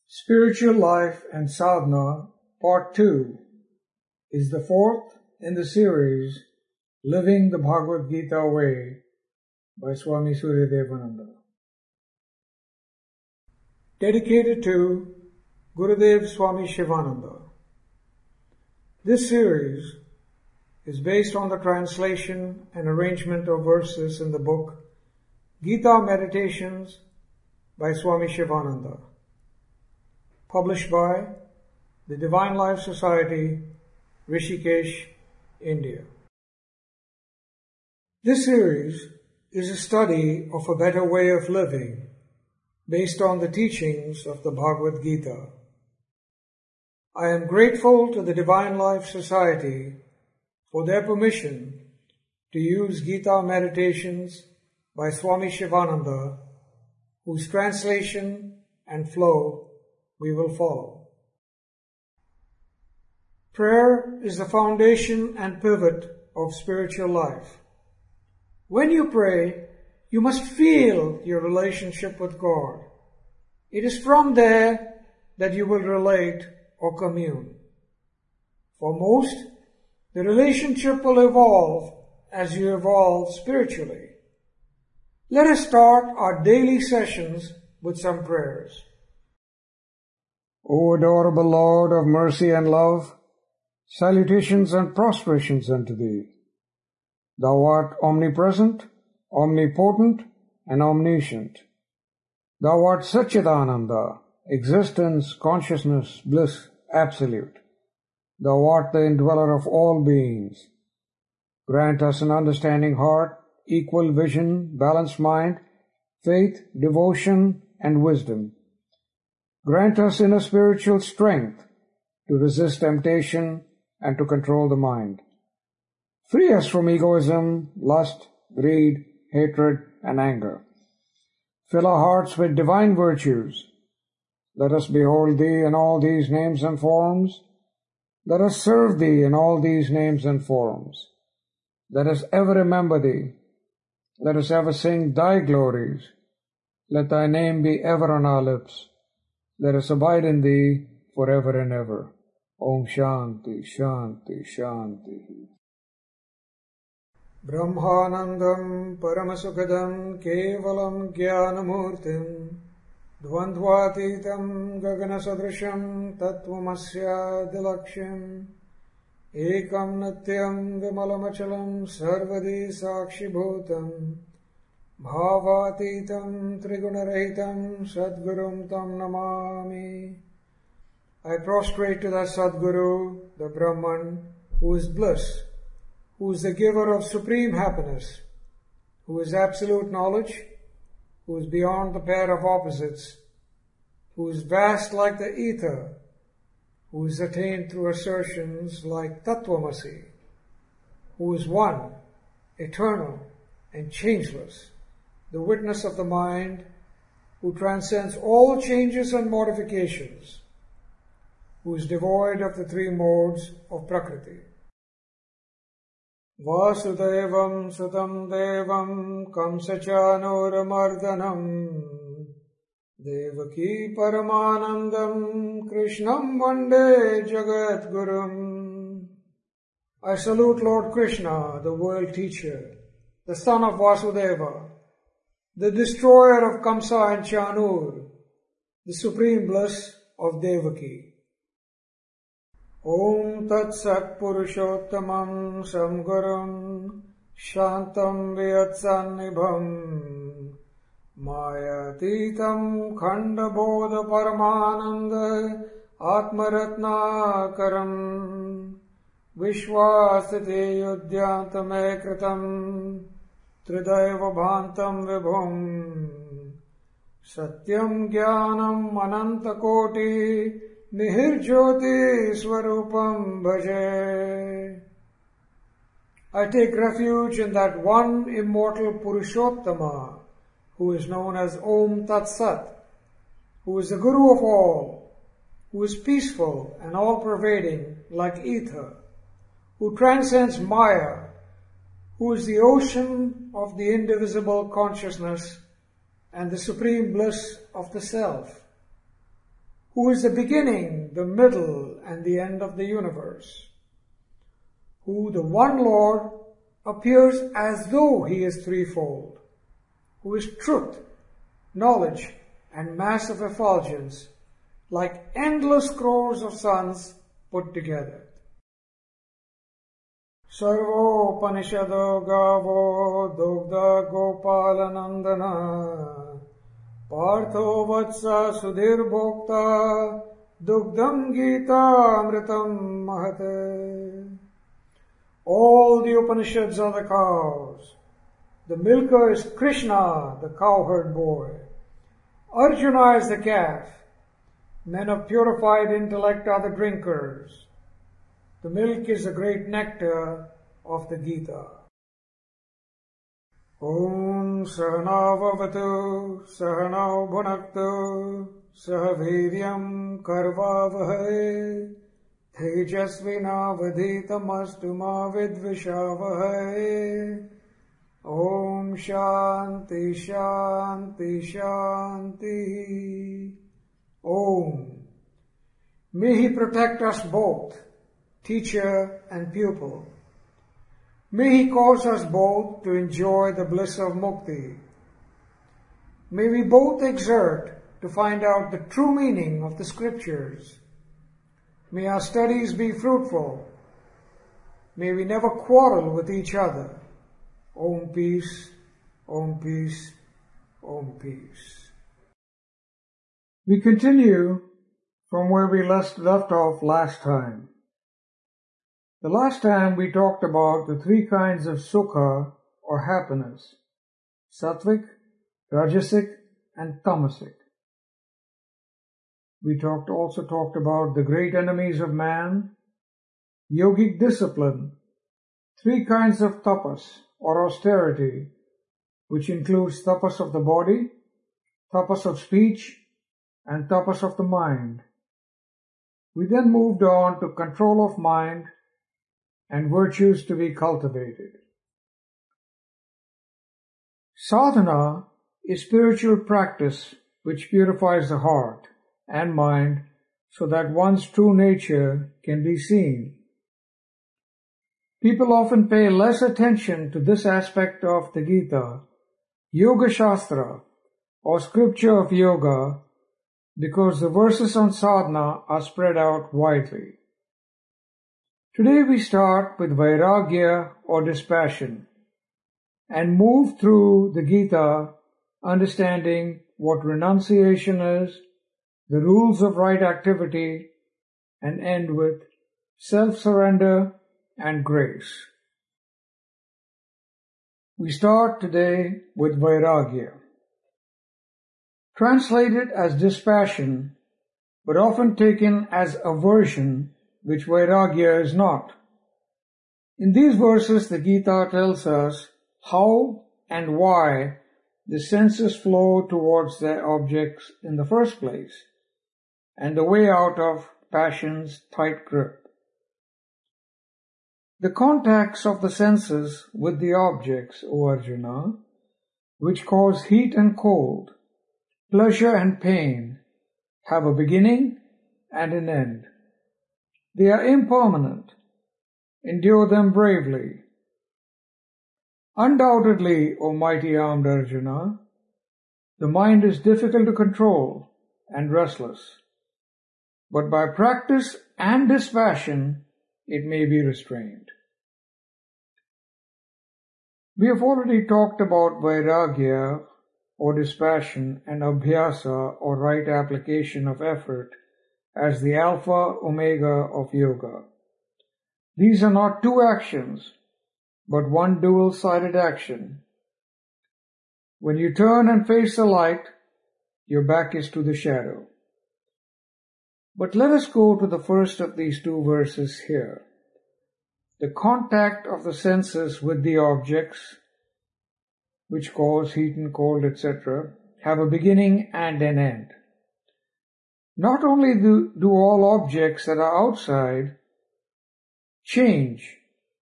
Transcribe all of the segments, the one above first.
Spiritual Life and Sadhana, Part 2, is the fourth in the series Living the Bhagavad Gita Way by Swami Suryadevananda. Dedicated to Gurudev Swami Shivananda. This series is based on the translation and arrangement of verses in the book Gita Meditations by Swami Shivananda, published by the Divine Life Society, Rishikesh, India. This series is a study of a better way of living based on the teachings of the Bhagavad Gita. I am grateful to the Divine Life Society for their permission to use Gita Meditations by Swami Shivananda, whose translation and flow we will follow. Prayer is the foundation and pivot of spiritual life. When you pray, you must feel your relationship with God. It is from there that you will relate or commune. For most, the relationship will evolve as you evolve spiritually. Let us start our daily sessions with some prayers. O adorable Lord of mercy and love, salutations and prostrations unto Thee. Thou art omnipresent, omnipotent, and omniscient. Thou art Satchidananda, existence, consciousness, bliss, absolute. Thou art the indweller of all beings. Grant us an understanding heart, equal vision, balanced mind, faith, devotion, and wisdom. Grant us inner spiritual strength to resist temptation and to control the mind. Free us from egoism, lust, greed, hatred, and anger. Fill our hearts with divine virtues. Let us behold Thee in all these names and forms. Let us serve Thee in all these names and forms. Let us ever remember Thee. Let us ever sing Thy glories. Let Thy name be ever on our lips. Let us abide in Thee forever and ever. Om Shanti, Shanti, Shanti. Brahmanandam Paramasukadam Kevalam Jnanamurtim Dvandvatitam Gaganasadrisham Tattvamasya Dilakshim Ekam Natyam Vimalamachalam Sarvadi Sakshibhutam Bhavatitam Trigunarahitam Sadgurum Tam Namami. I prostrate to the Sadguru, the Brahman, who is bliss, who is the giver of supreme happiness, who is absolute knowledge, who is beyond the pair of opposites, who is vast like the ether, who is attained through assertions like Tattvamasi, who is one, eternal, and changeless, the witness of the mind, who transcends all changes and modifications, who is devoid of the three modes of Prakriti. Vasudevam Sutam Devam Kamsachanuramardanam Devaki Paramanandam Krishnam Vande Jagat Gurum. I salute Lord Krishna, the world teacher, the son of Vasudeva, the destroyer of Kamsa and Chanur, the supreme bliss of Devaki. Om Tat Sat Purushottamam Samgurum Shantam Vyatsannibham Mayatitam Khanda Bodha Paramananda Atmaratnakaram Vishwasate Yudhyantame Kritam Tridaiva Bhantam Vibhum Satyam Jnanam Anantakoti Nihir Swarupam Bhaje. I take refuge in that one immortal Purushottama, who is known as Om Tat Sat, who is the Guru of all, who is peaceful and all-pervading like ether, who transcends Maya, who is the ocean of the indivisible consciousness and the supreme bliss of the self, who is the beginning, the middle, and the end of the universe, who, the one Lord, appears as though he is threefold, who is truth, knowledge, and mass of effulgence, like endless crores of suns put together. Sarvopanishado gavo dogda gopalanandana partho vatsa sudhir bhokta dugdam gita amritam mahate. All the Upanishads are the cows. The milker is Krishna, the cowherd boy. Arjuna is the calf. Men of purified intellect are the drinkers. The milk is the great nectar of the Gita. Om Sahanavavatu Sahanau Bhunaktu Sahaviryam Karvavahai Tejasvinavadhitamastu ma vidvishavahai. Om Shanti Shanti Shanti. Om. May He protect us both, teacher and pupil. May He cause us both to enjoy the bliss of mukti. May we both exert to find out the true meaning of the scriptures. May our studies be fruitful. May we never quarrel with each other. Om peace, Om peace, Om peace. We continue from where we left off last time. The last time we talked about the three kinds of sukha or happiness: sattvic, rajasic, and tamasic. We also talked about the great enemies of man, yogic discipline, three kinds of tapas or austerity, which includes tapas of the body, tapas of speech, and tapas of the mind. We then moved on to control of mind and virtues to be cultivated. Sadhana is spiritual practice which purifies the heart and mind so that one's true nature can be seen. People often pay less attention to this aspect of the Gita, Yoga Shastra, or scripture of yoga, because the verses on sadhana are spread out widely. Today we start with Vairagya or dispassion and move through the Gita understanding what renunciation is, the rules of right activity, and end with self-surrender and grace. We start today with Vairagya. Translated as dispassion, but often taken as aversion, which Vairagya is not. In these verses, the Gita tells us how and why the senses flow towards their objects in the first place, and the way out of passion's tight grip. The contacts of the senses with the objects, O Arjuna, which cause heat and cold, pleasure and pain, have a beginning and an end. They are impermanent. Endure them bravely. Undoubtedly, O mighty-armed Arjuna, the mind is difficult to control and restless, but by practice and dispassion, it may be restrained. We have already talked about Vairagya or dispassion and Abhyasa or right application of effort as the alpha omega of yoga. These are not two actions, but one dual-sided action. When you turn and face the light, your back is to the shadow. But let us go to the first of these two verses here. The contact of the senses with the objects, which cause heat and cold, etc., have a beginning and an end. Not only do all objects that are outside change,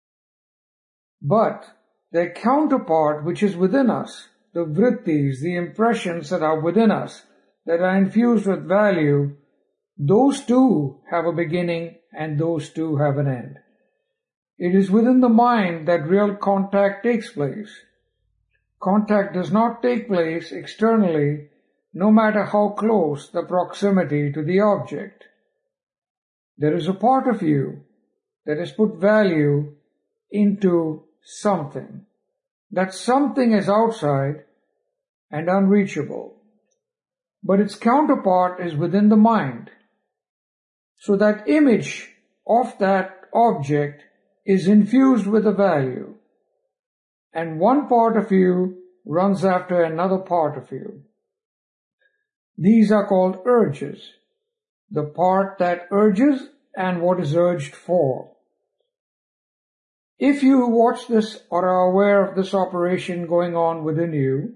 but their counterpart which is within us, the vrittis, the impressions that are within us, that are infused with value, Those too have a beginning and those too have an end. It is within the mind that real contact takes place. Contact does not take place externally, no matter how close the proximity to the object. There is a part of you that has put value into something. That something is outside and unreachable, but its counterpart is within the mind. So that image of that object is infused with a value, and one part of you runs after another part of you. These are called urges, the part that urges and what is urged for. If you watch this or are aware of this operation going on within you,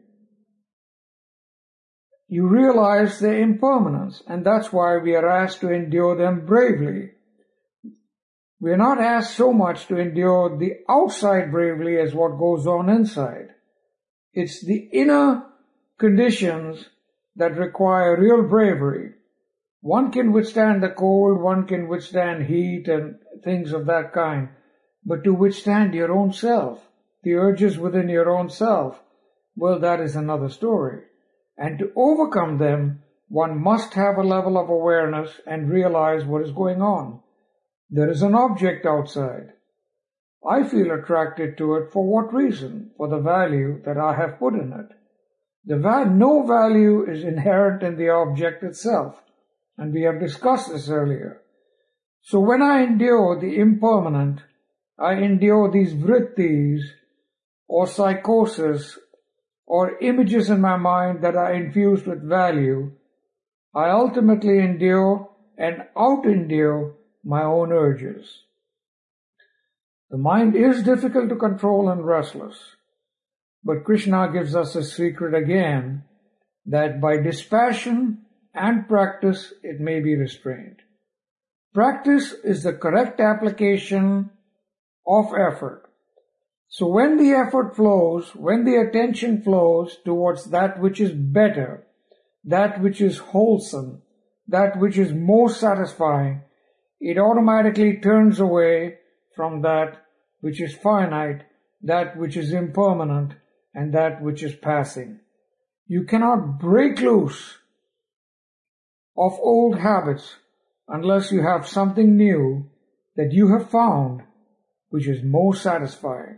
you realize their impermanence, and that's why we are asked to endure them bravely. We are not asked so much to endure the outside bravely as what goes on inside. It's the inner conditions that require real bravery. One can withstand the cold, one can withstand heat and things of that kind, but to withstand your own self, the urges within your own self, well, that is another story. And to overcome them, one must have a level of awareness and realize what is going on. There is an object outside. I feel attracted to it for what reason? For the value that I have put in it. No value is inherent in the object itself, and we have discussed this earlier. So when I endure the impermanent, I endure these vrittis or psychosis or images in my mind that are infused with value, I ultimately endure and out-endure my own urges. The mind is difficult to control and restless, but Krishna gives us a secret again, that by dispassion and practice it may be restrained. Practice is the correct application of effort. So when the effort flows, when the attention flows towards that which is better, that which is wholesome, that which is more satisfying, it automatically turns away from that which is finite, that which is impermanent, and that which is passing. You cannot break loose of old habits unless you have something new that you have found which is more satisfying.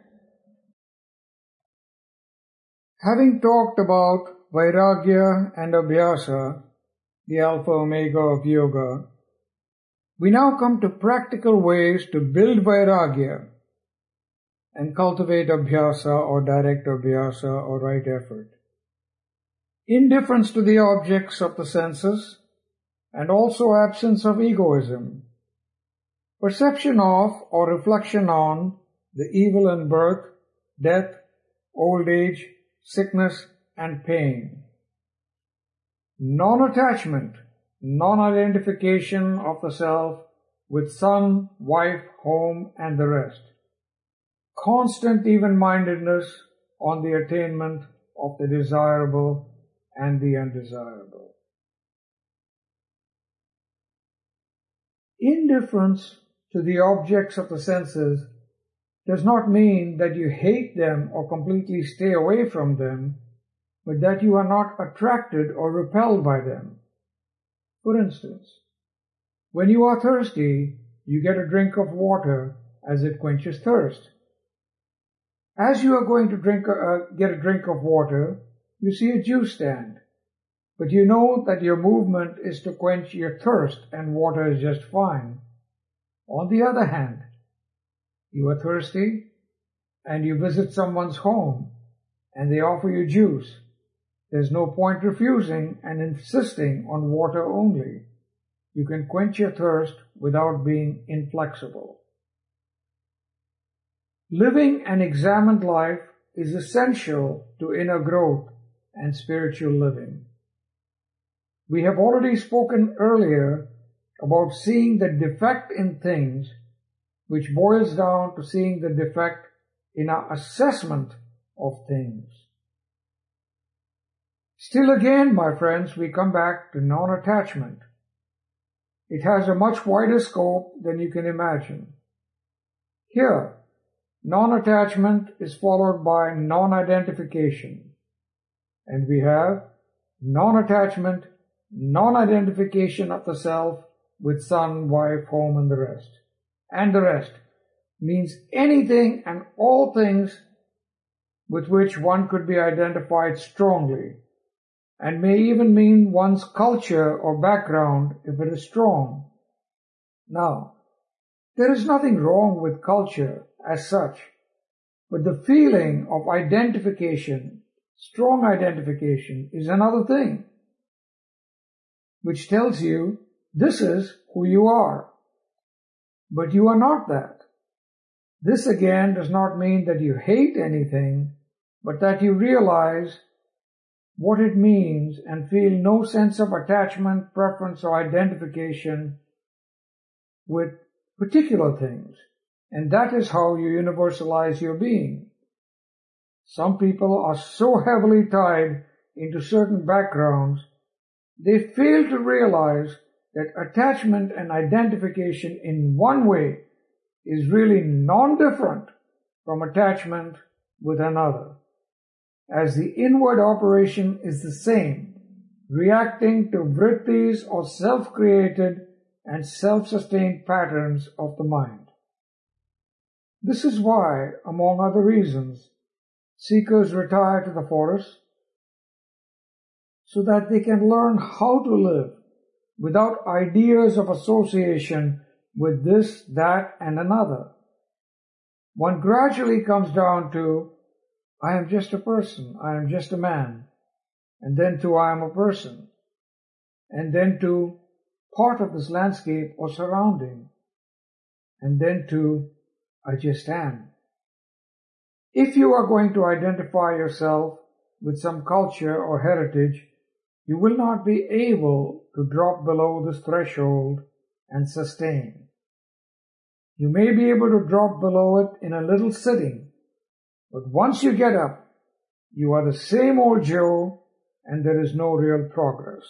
Having talked about Vairagya and Abhyasa, the Alpha Omega of Yoga, we now come to practical ways to build Vairagya and cultivate Abhyasa or direct Abhyasa or right effort. Indifference to the objects of the senses and also absence of egoism. Perception of or reflection on the evil in birth, death, old age, sickness, and pain. Non-attachment, non-identification of the self with son, wife, home, and the rest. Constant even-mindedness on the attainment of the desirable and the undesirable. Indifference to the objects of the senses does not mean that you hate them or completely stay away from them, but that you are not attracted or repelled by them. For instance, when you are thirsty, you get a drink of water as it quenches thirst. As you are going to get a drink of water, you see a juice stand, but you know that your movement is to quench your thirst and water is just fine. On the other hand, you are thirsty and you visit someone's home and they offer you juice. There's no point refusing and insisting on water only. You can quench your thirst without being inflexible. Living an examined life is essential to inner growth and spiritual living. We have already spoken earlier about seeing the defect in things, which boils down to seeing the defect in our assessment of things. Still again, my friends, we come back to non-attachment. It has a much wider scope than you can imagine. Here, non-attachment is followed by non-identification. And we have non-attachment, non-identification of the self with son, wife, home, and the rest. And the rest means anything and all things with which one could be identified strongly, and may even mean one's culture or background if it is strong. Now, there is nothing wrong with culture as such, but the feeling of identification, strong identification, is another thing, which tells you this is who you are. But you are not that. This again does not mean that you hate anything, but that you realize what it means and feel no sense of attachment, preference, or identification with particular things. And that is how you universalize your being. Some people are so heavily tied into certain backgrounds, they fail to realize that attachment and identification in one way is really non-different from attachment with another, as the inward operation is the same, reacting to vrittis or self-created and self-sustained patterns of the mind. This is why, among other reasons, seekers retire to the forest, so that they can learn how to live without ideas of association with this, that, and another. One gradually comes down to, I am just a person, I am just a man, and then to I am a person, and then to part of this landscape or surrounding, and then to I just am. If you are going to identify yourself with some culture or heritage, you will not be able to drop below this threshold and sustain. You may be able to drop below it in a little sitting, but once you get up, you are the same old Joe and there is no real progress.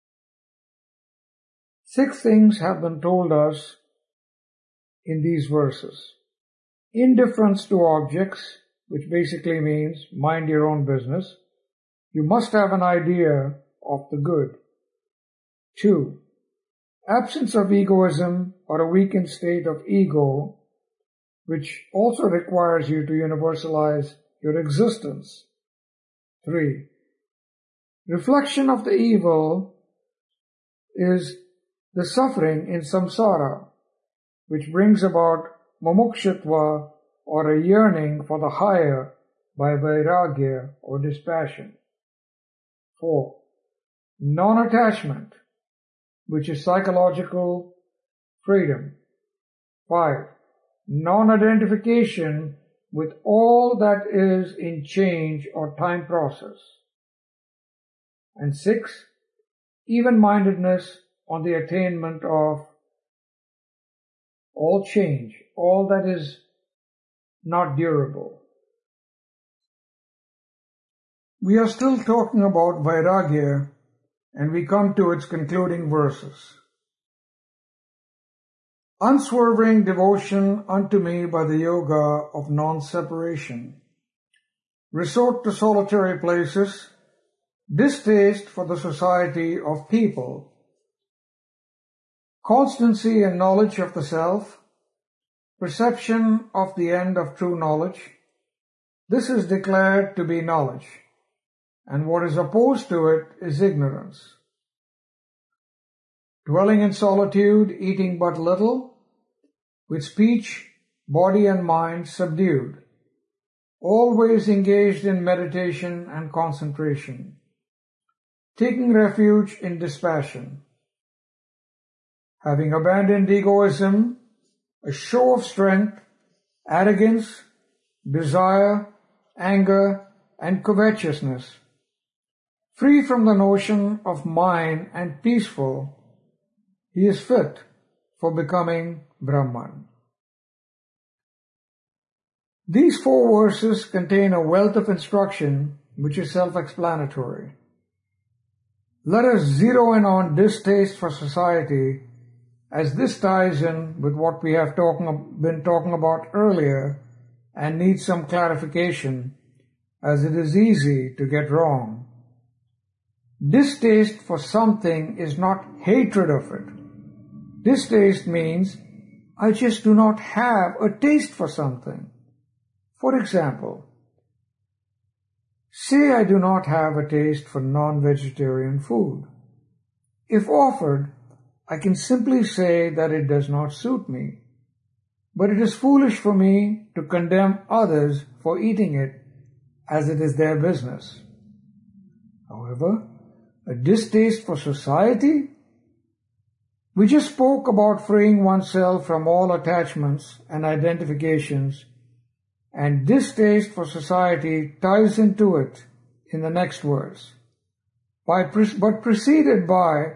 6 things have been told us in these verses. Indifference to objects, which basically means mind your own business. You must have an idea of the good. 2. Absence of egoism or a weakened state of ego, which also requires you to universalize your existence. 3. Reflection of the evil is the suffering in samsara, which brings about mumukshutva or a yearning for the higher by vairagya or dispassion. 4. Non-attachment, which is psychological freedom. 5. Non-identification with all that is in change or time process. And 6. Even-mindedness on the attainment of all change, all that is not durable. We are still talking about vairagya, and we come to its concluding verses. Unswerving devotion unto me by the yoga of non-separation. Resort to solitary places. Distaste for the society of people. Constancy and knowledge of the self. Perception of the end of true knowledge. This is declared to be knowledge, and what is opposed to it is ignorance. Dwelling in solitude, eating but little, with speech, body and mind subdued, always engaged in meditation and concentration, taking refuge in dispassion, having abandoned egoism, a show of strength, arrogance, desire, anger, and covetousness, free from the notion of mine and peaceful, he is fit for becoming Brahman. These 4 verses contain a wealth of instruction which is self-explanatory. Let us zero in on distaste for society as this ties in with what we have been talking about earlier and needs some clarification, as it is easy to get wrong. Distaste for something is not hatred of it. Distaste means I just do not have a taste for something. For example, say I do not have a taste for non-vegetarian food. If offered, I can simply say that it does not suit me. But it is foolish for me to condemn others for eating it, as it is their business. However, a distaste for society? We just spoke about freeing oneself from all attachments and identifications, and distaste for society ties into it in the next verse, but preceded by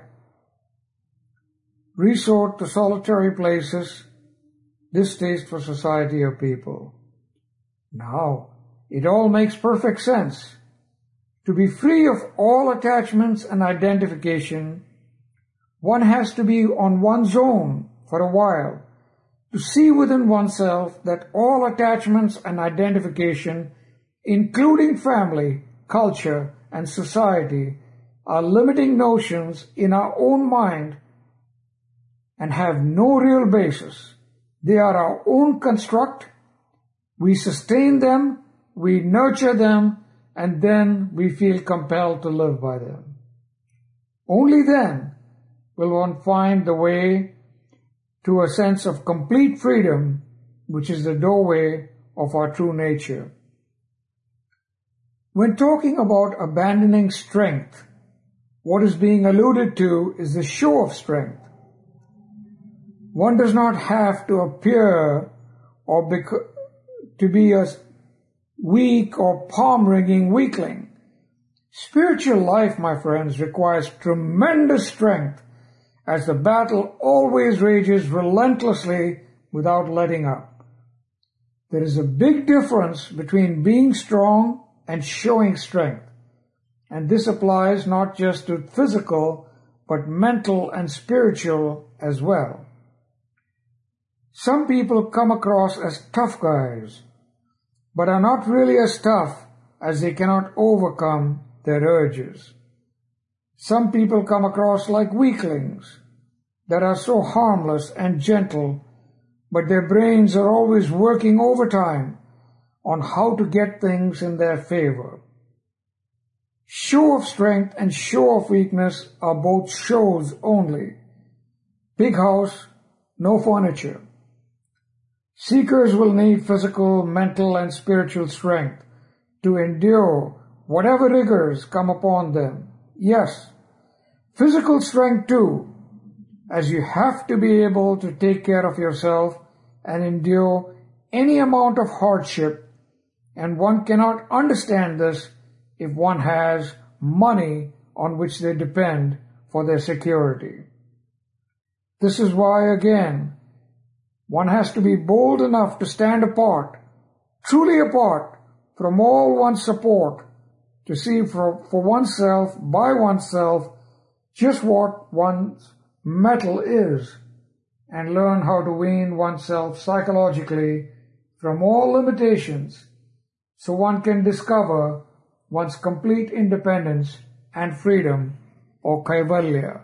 resort to solitary places, distaste for society or people. Now, it all makes perfect sense. To be free of all attachments and identification, one has to be on one's own for a while to see within oneself that all attachments and identification, including family, culture, and society, are limiting notions in our own mind and have no real basis. They are our own construct. We sustain them, we nurture them, and then we feel compelled to live by them. Only then will one find the way to a sense of complete freedom, which is the doorway of our true nature. When talking about abandoning strength, what is being alluded to is the show of strength. One does not have to appear to be a weak or palm-wringing weakling. Spiritual life, my friends, requires tremendous strength, as the battle always rages relentlessly without letting up. There is a big difference between being strong and showing strength, and this applies not just to physical, but mental and spiritual as well. Some people come across as tough guys, but are not really as tough as they cannot overcome their urges. Some people come across like weaklings that are so harmless and gentle, but their brains are always working overtime on how to get things in their favor. Show of strength and show of weakness are both shows only. Big house, no furniture. Seekers will need physical, mental, and spiritual strength to endure whatever rigors come upon them. Yes, physical strength too, as you have to be able to take care of yourself and endure any amount of hardship, and one cannot understand this if one has money on which they depend for their security. This is why, again, one has to be bold enough to stand apart, truly apart from all one's support, to see for oneself, by oneself, just what one's mettle is, and learn how to wean oneself psychologically from all limitations, so one can discover one's complete independence and freedom, or kaivalya.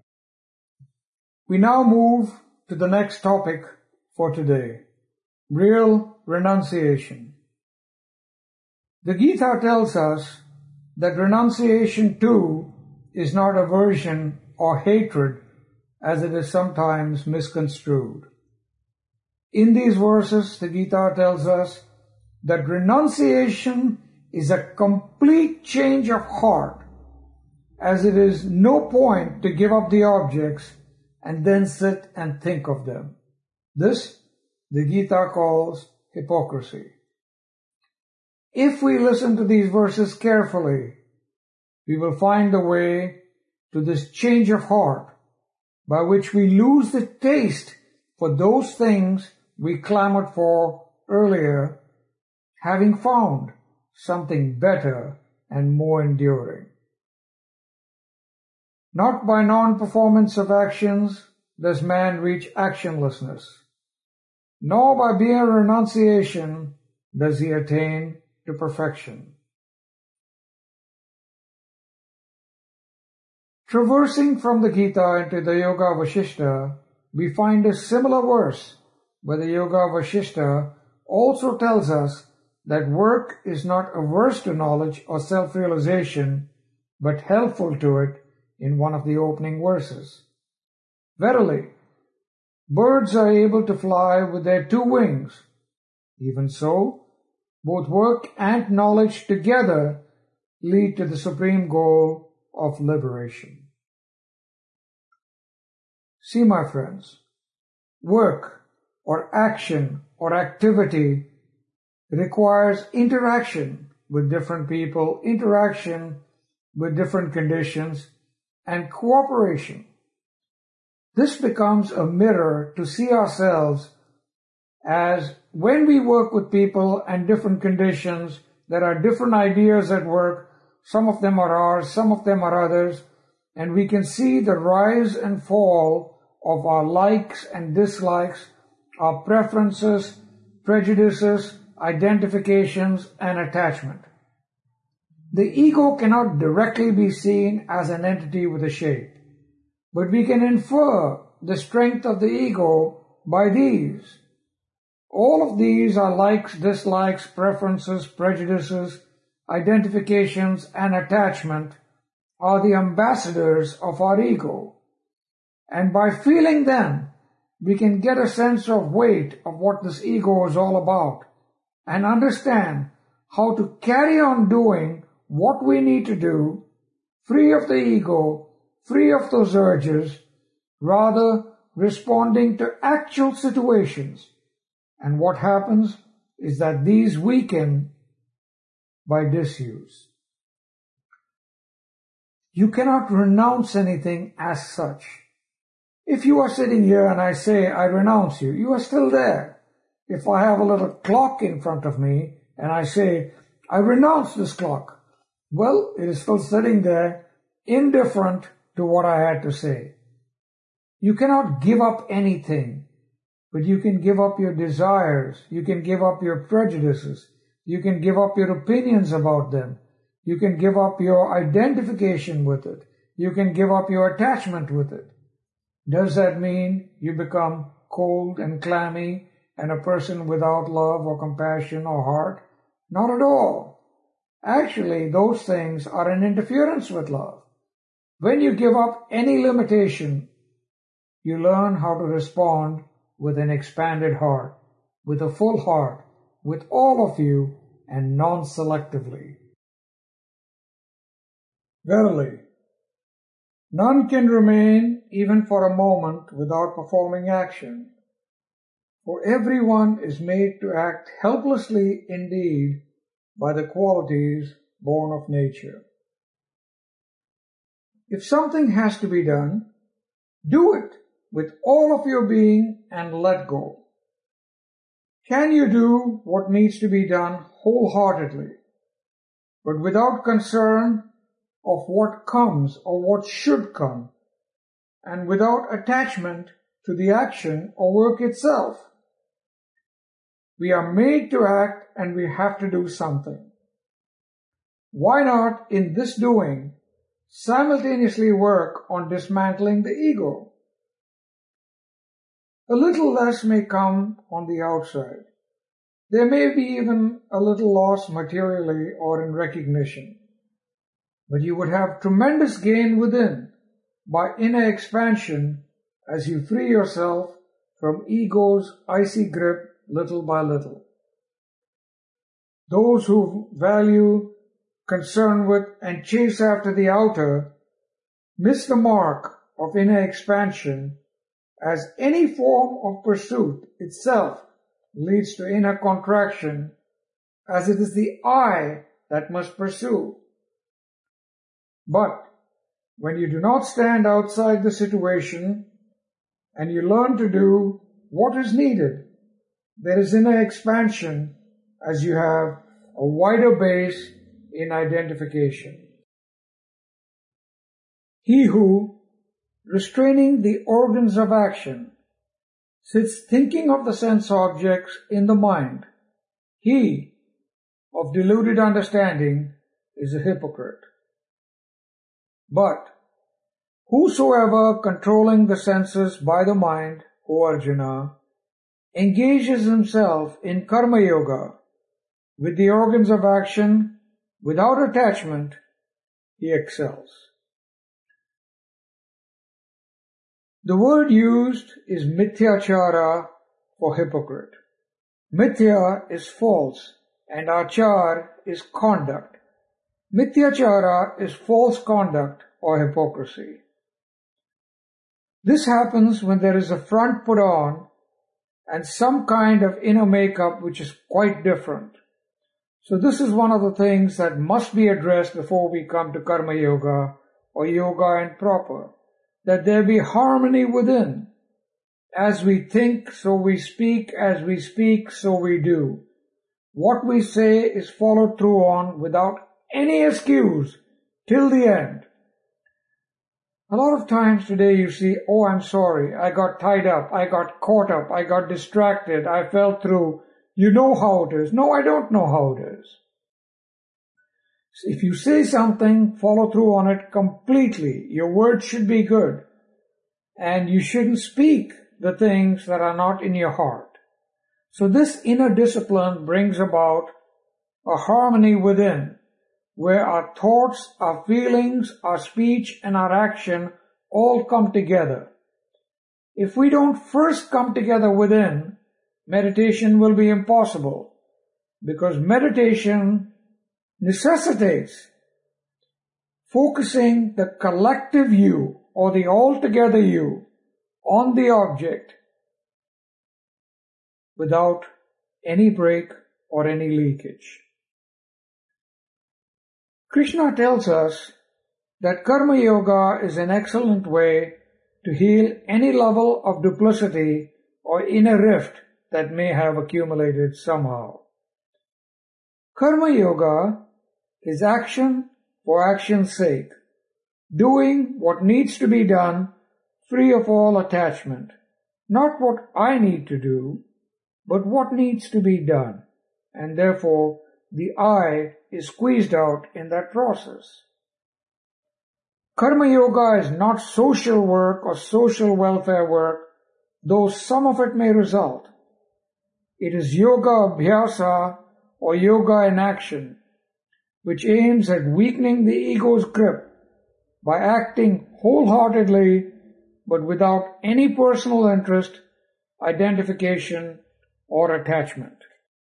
We now move to the next topic for today, real renunciation. The Gita tells us that renunciation too is not aversion or hatred, as it is sometimes misconstrued. In these verses, the Gita tells us that renunciation is a complete change of heart, as it is no point to give up the objects and then sit and think of them. This, the Gita calls hypocrisy. If we listen to these verses carefully, we will find the way to this change of heart, by which we lose the taste for those things we clamored for earlier, having found something better and more enduring. Not by non-performance of actions, does man reach actionlessness, nor by mere renunciation does he attain to perfection. Traversing from the Gita into the Yoga Vasishtha, we find a similar verse where the Yoga Vasishtha also tells us that work is not averse to knowledge or self-realization, but helpful to it in one of the opening verses. Verily, birds are able to fly with their two wings. Even so, both work and knowledge together lead to the supreme goal of liberation. See, my friends, work or action or activity requires interaction with different people, interaction with different conditions, and cooperation. This becomes a mirror to see ourselves as when we work with people and different conditions, there are different ideas at work. Some of them are ours, some of them are others, and we can see the rise and fall of our likes and dislikes, our preferences, prejudices, identifications, and attachment. The ego cannot directly be seen as an entity with a shape, but we can infer the strength of the ego by these. All of these are likes, dislikes, preferences, prejudices, identifications, and attachment are the ambassadors of our ego. And by feeling them, we can get a sense of weight of what this ego is all about and understand how to carry on doing what we need to do, free of the ego, free of those urges, rather responding to actual situations. And what happens is that these weaken by disuse. You cannot renounce anything as such. If you are sitting here and I say, I renounce you, you are still there. If I have a little clock in front of me and I say, I renounce this clock, well, it is still sitting there, indifferent to what I had to say. You cannot give up anything, but you can give up your desires, you can give up your prejudices, you can give up your opinions about them, you can give up your identification with it, you can give up your attachment with it. Does that mean you become cold and clammy and a person without love or compassion or heart? Not at all. Actually, those things are an interference with love. When you give up any limitation, you learn how to respond with an expanded heart, with a full heart, with all of you, and non-selectively. Verily, none can remain even for a moment without performing action, for everyone is made to act helplessly indeed by the qualities born of nature. If something has to be done, do it with all of your being and let go. Can you do what needs to be done wholeheartedly, but without concern of what comes or what should come, and without attachment to the action or work itself? We are made to act and we have to do something. Why not, in this doing, simultaneously work on dismantling the ego? A little less may come on the outside. There may be even a little loss materially or in recognition. But you would have tremendous gain within by inner expansion as you free yourself from ego's icy grip little by little. Those who value, concern with, and chase after the outer miss the mark of inner expansion, as any form of pursuit itself leads to inner contraction, as it is the I that must pursue. But when you do not stand outside the situation and you learn to do what is needed, there is inner expansion as you have a wider base in identification. He who, restraining the organs of action, sits thinking of the sense objects in the mind, he of deluded understanding is a hypocrite. But whosoever controlling the senses by the mind, O Arjuna, engages himself in Karma Yoga with the organs of action without attachment, he excels. The word used is mithyachara for hypocrite. Mithya is false and achar is conduct. Mithyachara is false conduct or hypocrisy. This happens when there is a front put on and some kind of inner makeup which is quite different. So this is one of the things that must be addressed before we come to Karma Yoga or Yoga and proper, that there be harmony within. As we think, so we speak. As we speak, so we do. What we say is followed through on without any excuse till the end. A lot of times today you see, oh, I'm sorry, I got tied up, I got caught up, I got distracted, I fell through. You know how it is. No, I don't know how it is. If you say something, follow through on it completely. Your words should be good. And you shouldn't speak the things that are not in your heart. So this inner discipline brings about a harmony within, where our thoughts, our feelings, our speech, and our action all come together. If we don't first come together within, meditation will be impossible, because meditation necessitates focusing the collective you or the altogether you on the object without any break or any leakage. Krishna tells us that Karma Yoga is an excellent way to heal any level of duplicity or inner rift that may have accumulated somehow. Karma Yoga is action for action's sake, doing what needs to be done free of all attachment, not what I need to do, but what needs to be done, and therefore the I is squeezed out in that process. Karma Yoga is not social work or social welfare work, though some of it may result. It is Yoga Abhyasa or Yoga in action, which aims at weakening the ego's grip by acting wholeheartedly but without any personal interest, identification, or attachment.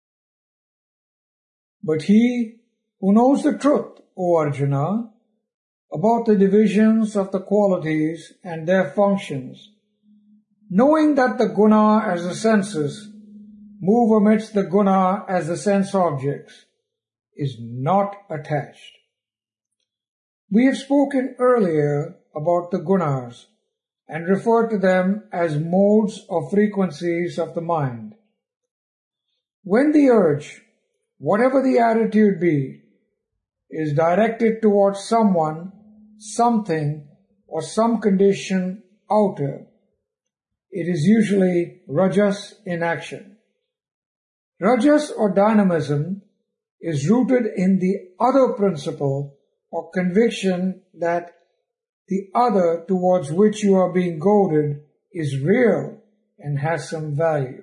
But he who knows the truth, O Arjuna, about the divisions of the qualities and their functions, knowing that the guna as the senses move amidst the guna as the sense objects, is not attached. We have spoken earlier about the gunas and referred to them as modes or frequencies of the mind. When the urge, whatever the attitude be, is directed towards someone, something, or some condition outer, it is usually rajas in action. Rajas or dynamism is rooted in the other principle or conviction that the other towards which you are being goaded is real and has some value.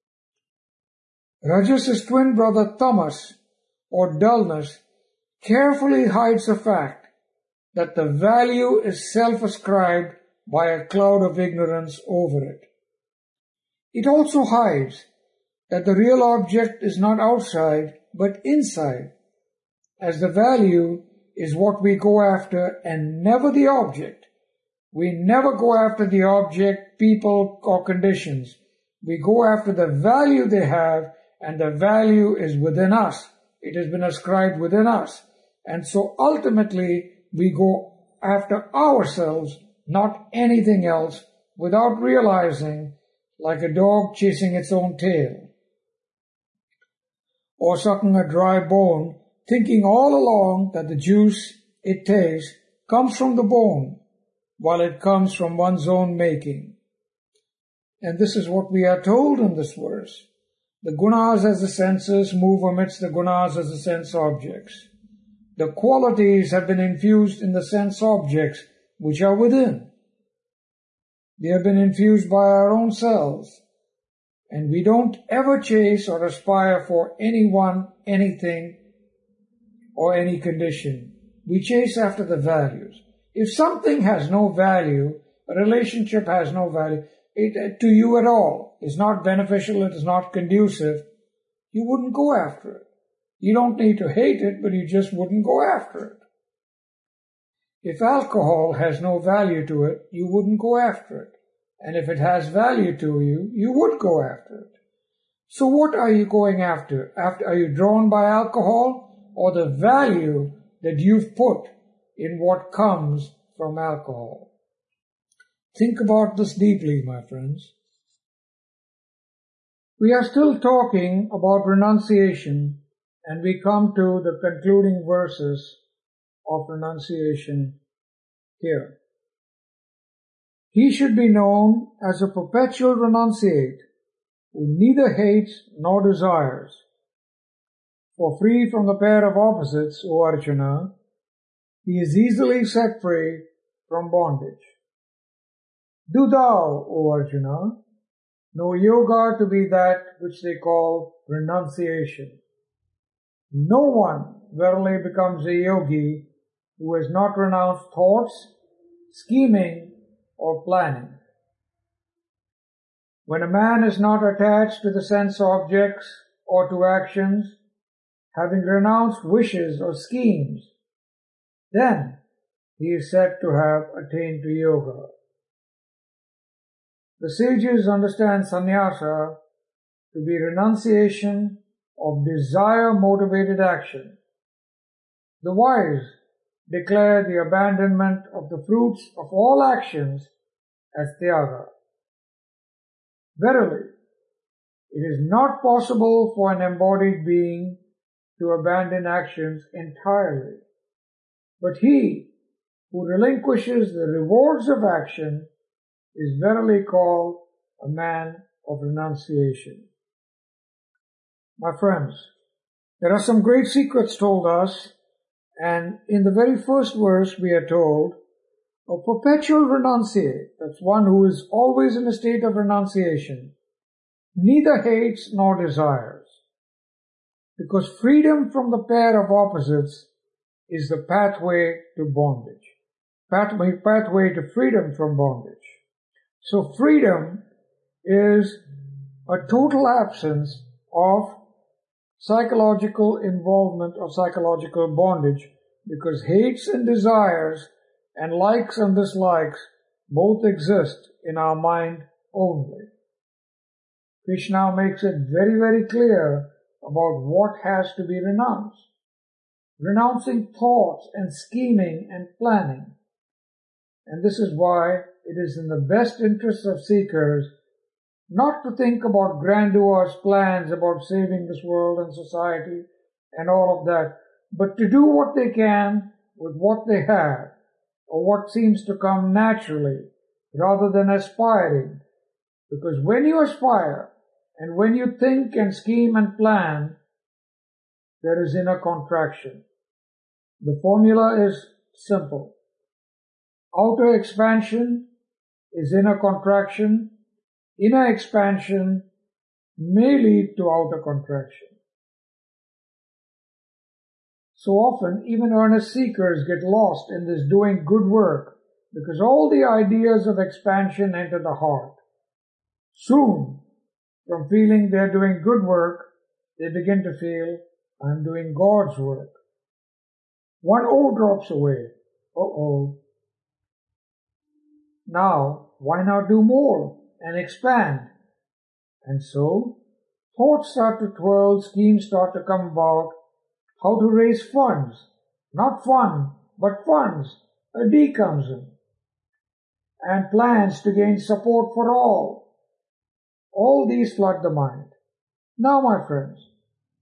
Rajas's twin brother tamas, or dullness, carefully hides the fact that the value is self-ascribed by a cloud of ignorance over it. It also hides that the real object is not outside but inside, as the value is what we go after and never the object. We never go after the object, people, or conditions. We go after the value they have, and the value is within us. It has been ascribed within us. And so ultimately we go after ourselves, not anything else, without realizing, like a dog chasing its own tail, or sucking a dry bone, thinking all along that the juice it tastes comes from the bone, while it comes from one's own making. And this is what we are told in this verse. The gunas as the senses move amidst the gunas as the sense objects. The qualities have been infused in the sense objects which are within. They have been infused by our own selves. And we don't ever chase or aspire for anyone, anything, or any condition. We chase after the values. If something has no value, a relationship has no value, to you at all, is not beneficial, it is not conducive, you wouldn't go after it. You don't need to hate it, but you just wouldn't go after it. If alcohol has no value to it, you wouldn't go after it. And if it has value to you, you would go after it. So what are you going after? Are you drawn by alcohol or the value that you've put in what comes from alcohol? Think about this deeply, my friends. We are still talking about renunciation, and we come to the concluding verses of renunciation here. He should be known as a perpetual renunciate, who neither hates nor desires. For free from the pair of opposites, O Arjuna, he is easily set free from bondage. Do thou, O Arjuna, know yoga to be that which they call renunciation. No one verily becomes a yogi who has not renounced thoughts, scheming, or planning. When a man is not attached to the sense objects or to actions, having renounced wishes or schemes, then he is said to have attained to yoga. The sages understand sannyasa to be renunciation of desire-motivated action. The wise declare the abandonment of the fruits of all actions as tyaga. Verily, it is not possible for an embodied being to abandon actions entirely, but he who relinquishes the rewards of action is verily called a man of renunciation. My friends, there are some great secrets told us, and in the very first verse we are told, a perpetual renunciate, that's one who is always in a state of renunciation, neither hates nor desires, because freedom from the pair of opposites is the pathway to bondage, pathway to freedom from bondage. So freedom is a total absence of psychological involvement or psychological bondage, because hates and desires and likes and dislikes both exist in our mind only. Krishna makes it very, very clear about what has to be renounced. Renouncing thoughts and scheming and planning. And this is why it is in the best interest of seekers not to think about grandiose plans about saving this world and society and all of that, but to do what they can with what they have, or what seems to come naturally, rather than aspiring. Because when you aspire, and when you think and scheme and plan, there is inner contraction. The formula is simple. Outer expansion is inner contraction. Inner expansion may lead to outer contraction. So often, even earnest seekers get lost in this doing good work because all the ideas of expansion enter the heart. Soon, from feeling they're doing good work, they begin to feel, I'm doing God's work. One O drops away. Now, why not do more and expand? And so, thoughts start to twirl, schemes start to come about, how to raise funds. Not fun, but funds. A D comes in. And plans to gain support for all. All these flood the mind. Now, my friends,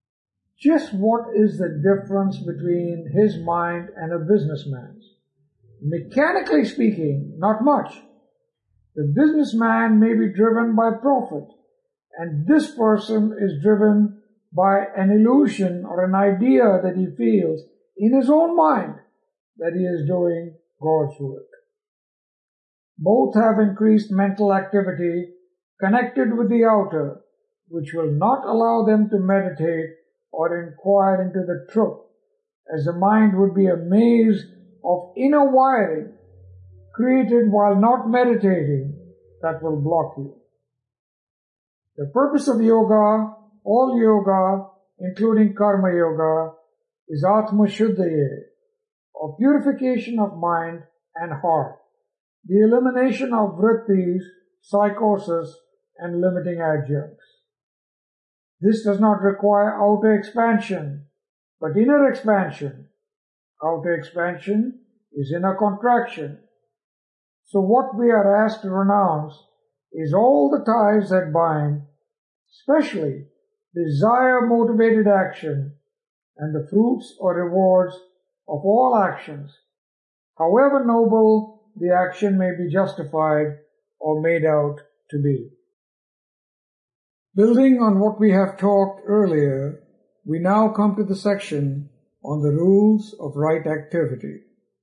just what is the difference between his mind and a businessman's? Mechanically speaking, not much. The businessman may be driven by profit, and this person is driven by an illusion or an idea that he feels in his own mind that he is doing God's work. Both have increased mental activity connected with the outer, which will not allow them to meditate or inquire into the truth, as the mind would be a maze of inner wiring created while not meditating that will block you. The purpose of yoga, all yoga, including karma yoga, is Atma Shuddhaya, or purification of mind and heart, the elimination of vrittis, psychosis, and limiting adjuncts. This does not require outer expansion, but inner expansion. Outer expansion is inner contraction. So what we are asked to renounce is all the ties that bind, especially desire-motivated action and the fruits or rewards of all actions, however noble the action may be justified or made out to be. Building on what we have talked earlier, we now come to the section on the rules of right activity.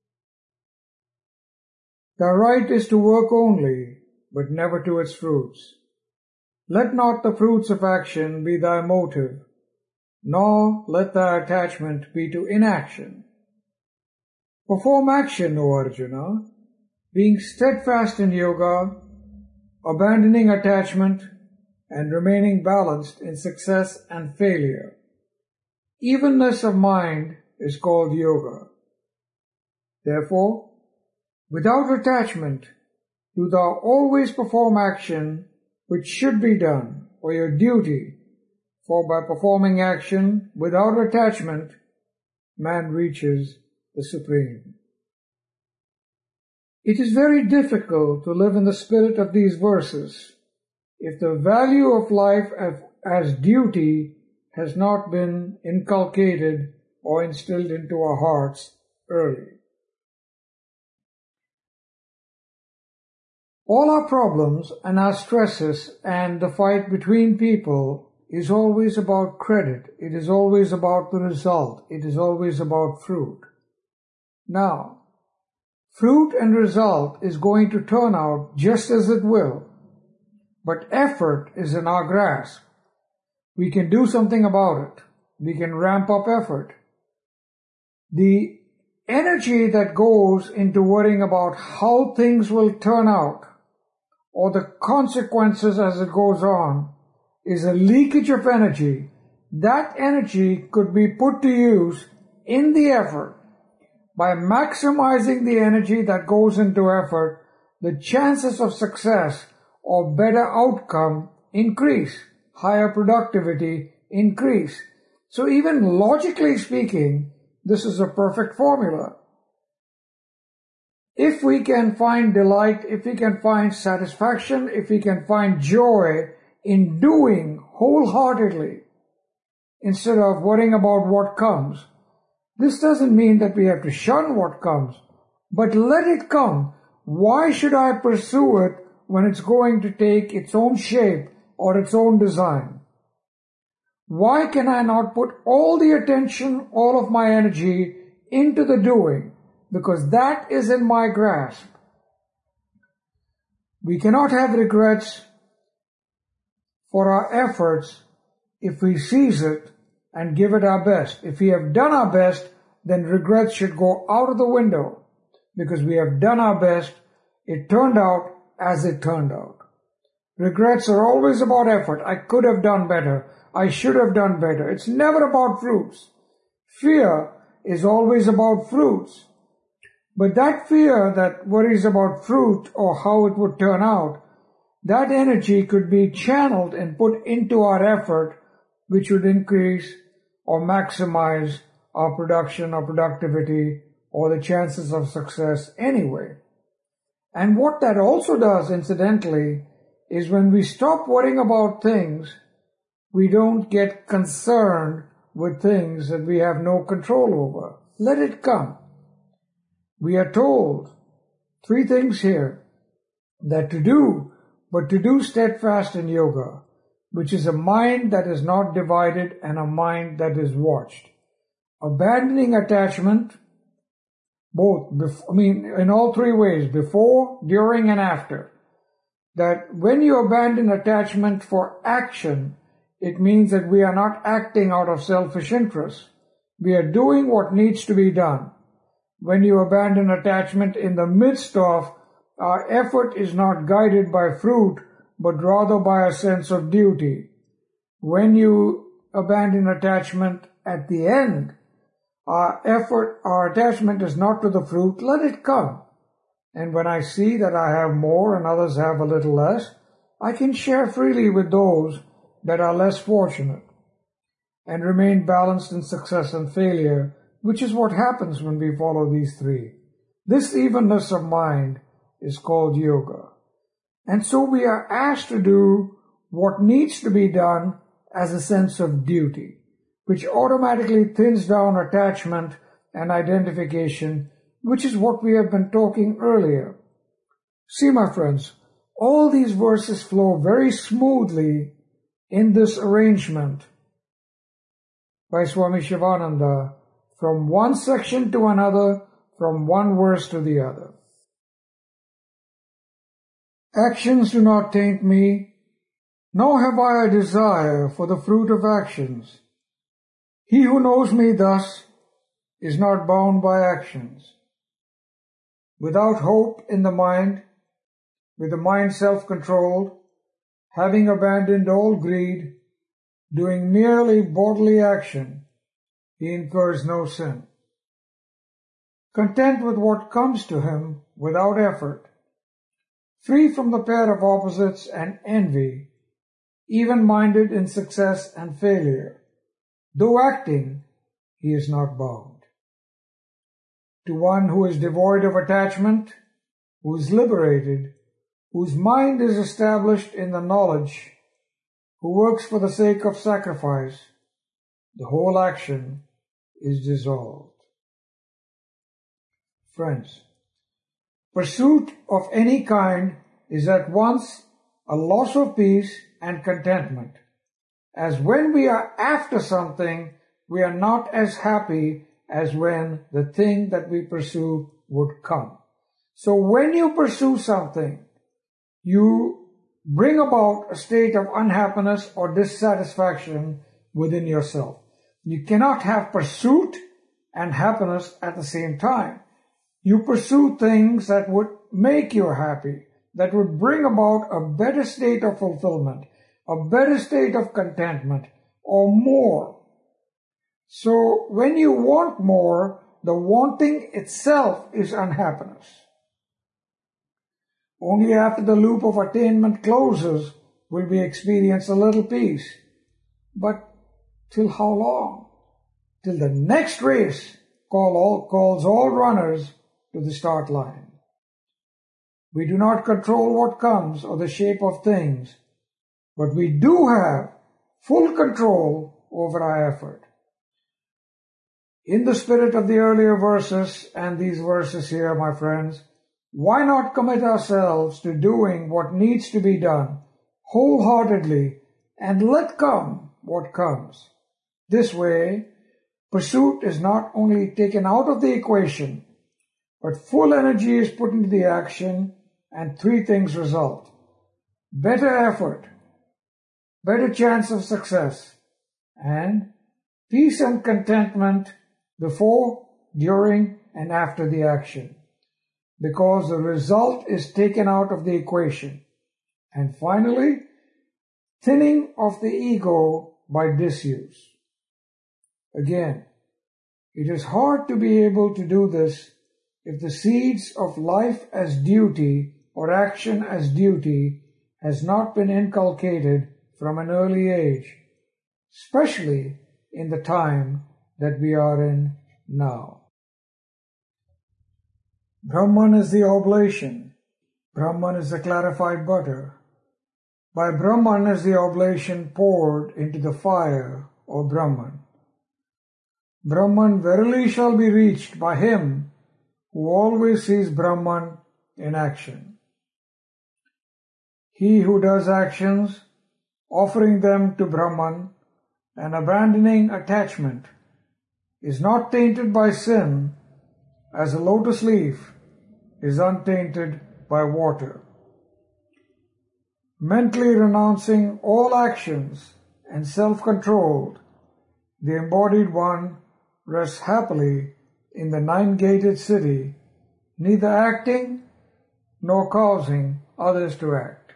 Thy right is to work only, but never to its fruits. Let not the fruits of action be thy motive, nor let thy attachment be to inaction. Perform action, O Arjuna, being steadfast in yoga, abandoning attachment, and remaining balanced in success and failure. Evenness of mind is called yoga. Therefore, without attachment, do thou always perform action which should be done, or your duty, for by performing action without attachment, man reaches the Supreme. It is very difficult to live in the spirit of these verses if the value of life as duty has not been inculcated or instilled into our hearts early. All our problems and our stresses and the fight between people is always about credit. It is always about the result. It is always about fruit. Now, fruit and result is going to turn out just as it will, but effort is in our grasp. We can do something about it. We can ramp up effort. The energy that goes into worrying about how things will turn out or the consequences as it goes on is a leakage of energy. That energy could be put to use in the effort. By maximizing the energy that goes into effort, the chances of success or better outcome increase, higher productivity increase. So even logically speaking, this is a perfect formula. If we can find delight, if we can find satisfaction, if we can find joy in doing wholeheartedly, instead of worrying about what comes, this doesn't mean that we have to shun what comes, but let it come. Why should I pursue it when it's going to take its own shape or its own design? Why can I not put all the attention, all of my energy into the doing? Because that is in my grasp. We cannot have regrets for our efforts if we seize it and give it our best. If we have done our best, then regrets should go out of the window, because we have done our best. It turned out as it turned out. Regrets are always about effort. I could have done better. I should have done better. It's never about fruits. Fear is always about fruits. But that fear that worries about fruit or how it would turn out, that energy could be channeled and put into our effort, which would increase or maximize our production or productivity or the chances of success anyway. And what that also does, incidentally, is when we stop worrying about things, we don't get concerned with things that we have no control over. Let it come. We are told three things here that to do, but to do steadfast in yoga, which is a mind that is not divided and a mind that is watched. Abandoning attachment, in all three ways, before, during, and after. That when you abandon attachment for action, it means that we are not acting out of selfish interest. We are doing what needs to be done. When you abandon attachment in the midst of, our effort is not guided by fruit, but rather by a sense of duty. When you abandon attachment at the end, our attachment is not to the fruit, let it come. And when I see that I have more and others have a little less, I can share freely with those that are less fortunate and remain balanced in success and failure, which is what happens when we follow these three. This evenness of mind is called yoga. And so we are asked to do what needs to be done as a sense of duty, which automatically thins down attachment and identification, which is what we have been talking earlier. See, my friends, all these verses flow very smoothly in this arrangement by Swami Shivananda, from one section to another, from one verse to the other. Actions do not taint me, nor have I a desire for the fruit of actions. He who knows me thus is not bound by actions. Without hope in the mind, with the mind self-controlled, having abandoned all greed, doing merely bodily action, he incurs no sin. Content with what comes to him without effort, free from the pair of opposites and envy, even-minded in success and failure, though acting, he is not bound. To one who is devoid of attachment, who is liberated, whose mind is established in the knowledge, who works for the sake of sacrifice, the whole action is dissolved. Friends, pursuit of any kind is at once a loss of peace and contentment, as when we are after something, we are not as happy as when the thing that we pursue would come. So when you pursue something, you bring about a state of unhappiness or dissatisfaction within yourself. You cannot have pursuit and happiness at the same time. You pursue things that would make you happy, that would bring about a better state of fulfillment, a better state of contentment, or more. So when you want more, the wanting itself is unhappiness. Only after the loop of attainment closes will we experience a little peace. But till how long? Till the next race calls all runners to the start line. We do not control what comes or the shape of things, but we do have full control over our effort. In the spirit of the earlier verses and these verses here, my friends, why not commit ourselves to doing what needs to be done wholeheartedly and let come what comes? This way, pursuit is not only taken out of the equation, but full energy is put into the action and three things result: better effort, better chance of success, and peace and contentment before, during, and after the action, because the result is taken out of the equation. And finally, thinning of the ego by disuse. Again, it is hard to be able to do this if the seeds of life as duty or action as duty has not been inculcated from an early age, especially in the time that we are in now. Brahman is the oblation. Brahman is the clarified butter. By Brahman is the oblation poured into the fire, O Brahman. Brahman verily shall be reached by him who always sees Brahman in action. He who does actions, offering them to Brahman and abandoning attachment, is not tainted by sin as a lotus leaf is untainted by water. Mentally renouncing all actions and self-controlled, the embodied one rests happily in the nine-gated city, neither acting nor causing others to act.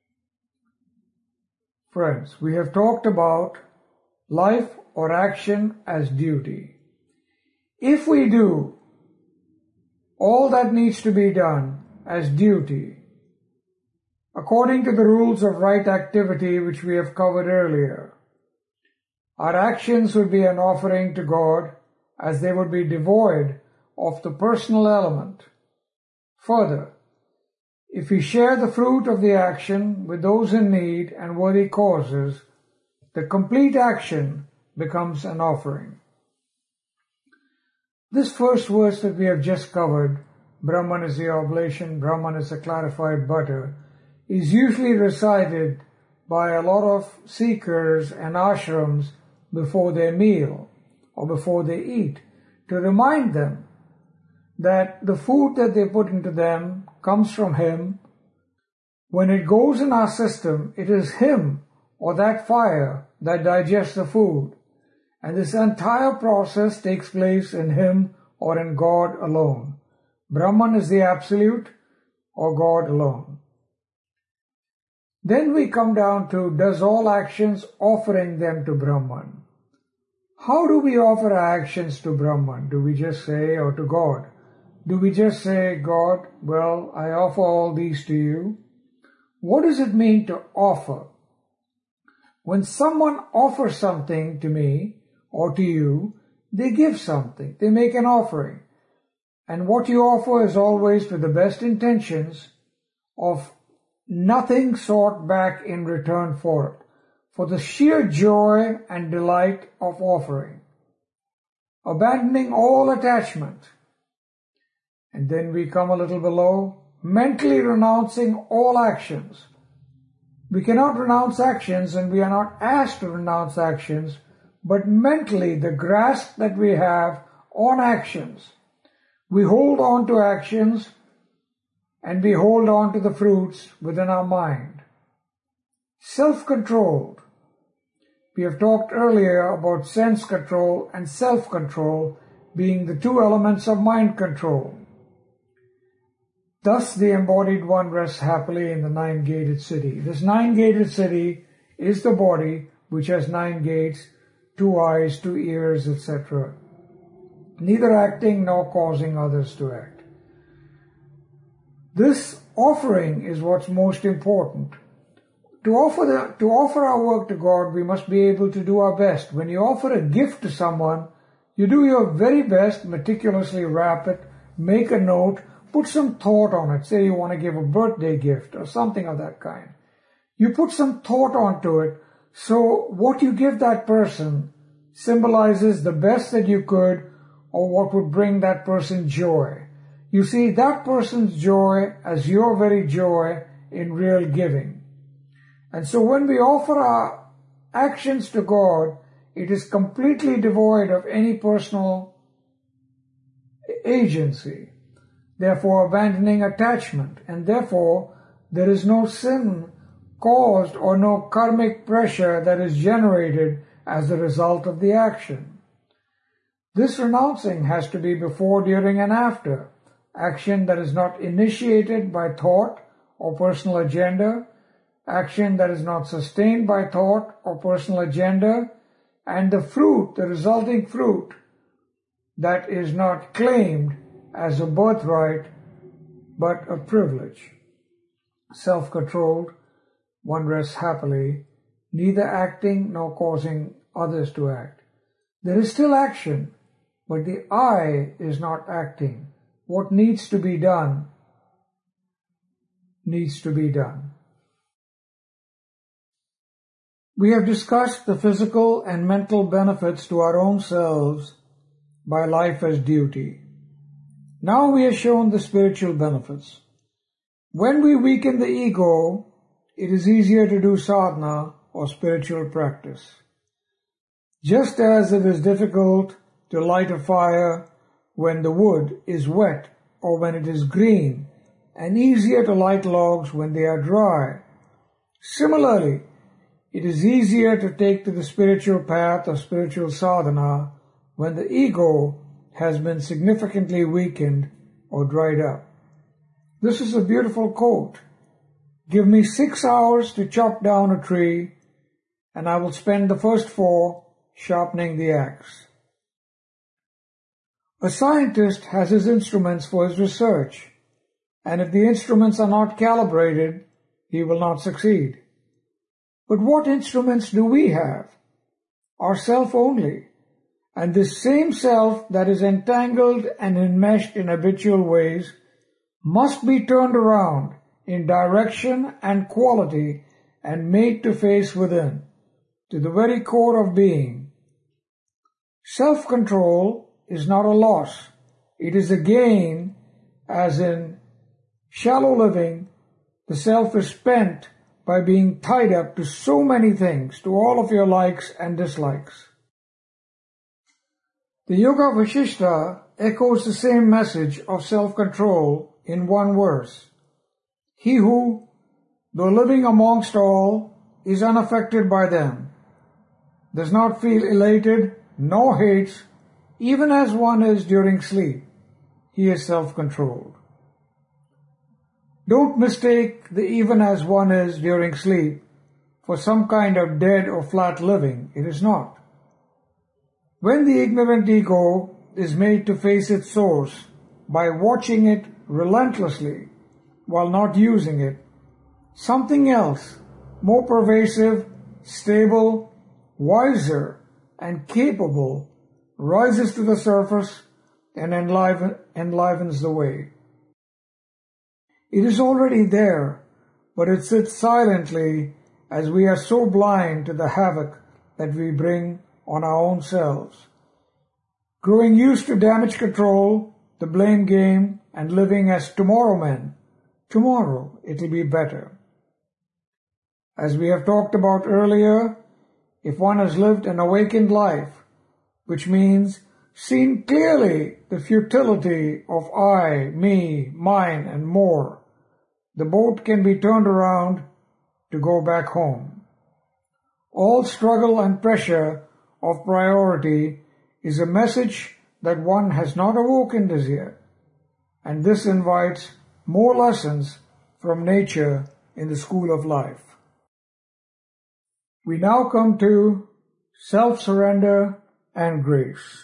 Friends, we have talked about life or action as duty. If we do all that needs to be done as duty, according to the rules of right activity which we have covered earlier, our actions would be an offering to God as they would be devoid of the personal element. Further, if we share the fruit of the action with those in need and worthy causes, the complete action becomes an offering. This first verse that we have just covered, Brahman is the oblation, Brahman is the clarified butter, is usually recited by a lot of seekers and ashrams before their meal or before they eat, to remind them that the food that they put into them comes from Him. When it goes in our system, it is Him or that fire that digests the food, and this entire process takes place in Him or in God alone. Brahman is the absolute or God alone. Then we come down to, does all actions offering them to Brahman? How do we offer our actions to Brahman? Do we just say, or to God? Do we just say, God, well, I offer all these to you? What does it mean to offer? When someone offers something to me or to you, they give something, they make an offering. And what you offer is always with the best intentions of nothing sought back in return for it, for the sheer joy and delight of offering, abandoning all attachment. And then we come a little below, mentally renouncing all actions. We cannot renounce actions, and we are not asked to renounce actions, but mentally the grasp that we have on actions. We hold on to actions and we hold on to the fruits within our mind. Self-controlled. We have talked earlier about sense control and self-control being the two elements of mind control. Thus the embodied one rests happily in the nine-gated city. This nine-gated city is the body which has 9 gates, 2 eyes, 2 ears, etc. Neither acting nor causing others to act. This offering is what's most important. To offer our work to God, we must be able to do our best. When you offer a gift to someone, you do your very best, meticulously wrap it, make a note, put some thought on it. Say you want to give a birthday gift or something of that kind. You put some thought onto it, so what you give that person symbolizes the best that you could or what would bring that person joy. You see that person's joy as your very joy in real giving. And so when we offer our actions to God, it is completely devoid of any personal agency, therefore abandoning attachment, and therefore there is no sin caused or no karmic pressure that is generated as a result of the action. This renouncing has to be before, during, and after. Action that is not initiated by thought or personal agenda, action that is not sustained by thought or personal agenda, and the fruit, the resulting fruit, that is not claimed as a birthright but a privilege. Self-controlled, one rests happily, neither acting nor causing others to act. There is still action, but the I is not acting. What needs to be done, needs to be done. We have discussed the physical and mental benefits to our own selves by life as duty. Now we are shown the spiritual benefits. When we weaken the ego, it is easier to do sadhana or spiritual practice. Just as it is difficult to light a fire when the wood is wet or when it is green, and easier to light logs when they are dry, similarly, it is easier to take to the spiritual path of spiritual sadhana when the ego has been significantly weakened or dried up. This is a beautiful quote. Give me 6 hours to chop down a tree, and I will spend the first 4 sharpening the axe. A scientist has his instruments for his research, and if the instruments are not calibrated, he will not succeed. But what instruments do we have? Our self only. And this same self that is entangled and enmeshed in habitual ways must be turned around in direction and quality and made to face within, to the very core of being. Self-control is not a loss. It is a gain, as in shallow living, the self is spent by being tied up to so many things, to all of your likes and dislikes. The Yoga Vasishtha echoes the same message of self-control in one verse. He who, though living amongst all, is unaffected by them, does not feel elated nor hates, even as one is during sleep, he is self-controlled. Don't mistake the even as one is during sleep for some kind of dead or flat living. It is not. When the ignorant ego is made to face its source by watching it relentlessly while not using it, something else, more pervasive, stable, wiser, and capable rises to the surface and enlivens the way. It is already there, but it sits silently as we are so blind to the havoc that we bring on our own selves. Growing used to damage control, the blame game, and living as tomorrow men. Tomorrow it'll be better. As we have talked about earlier, if one has lived an awakened life, which means seen clearly the futility of I, me, mine, and more, the boat can be turned around to go back home. All struggle and pressure of priority is a message that one has not awakened as yet, and this invites more lessons from nature in the school of life. We now come to self-surrender and grace.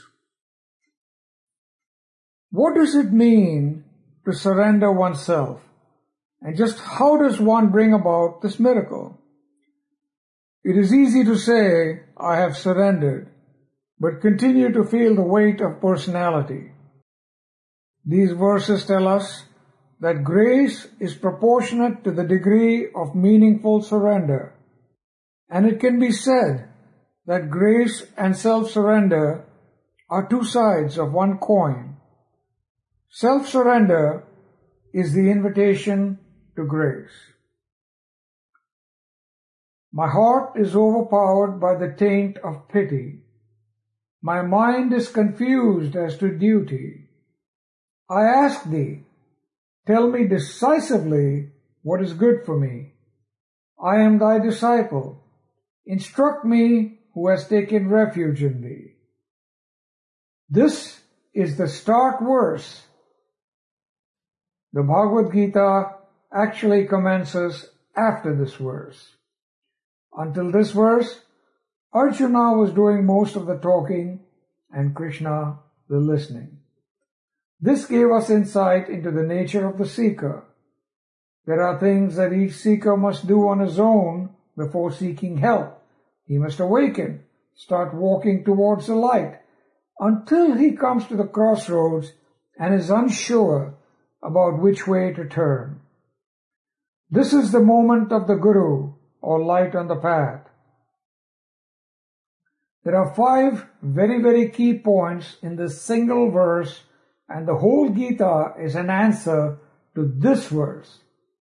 What does it mean to surrender oneself? And just how does one bring about this miracle? It is easy to say, I have surrendered, but continue to feel the weight of personality. These verses tell us that grace is proportionate to the degree of meaningful surrender. And it can be said that grace and self-surrender are two sides of one coin. Self-surrender is the invitation to grace. My heart is overpowered by the taint of pity. My mind is confused as to duty. I ask thee, tell me decisively what is good for me. I am thy disciple. Instruct me who has taken refuge in thee. This is the start verse. The Bhagavad Gita actually commences after this verse. Until this verse, Arjuna was doing most of the talking and Krishna the listening. This gave us insight into the nature of the seeker. There are things that each seeker must do on his own before seeking help. He must awaken, start walking towards the light, until he comes to the crossroads and is unsure about which way to turn. This is the moment of the Guru, or light on the path. There are 5 very, very key points in this single verse And the whole Gita is an answer to this verse.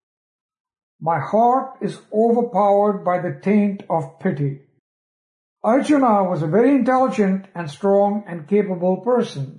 My heart is overpowered by the taint of pity. Arjuna was a very intelligent and strong and capable person.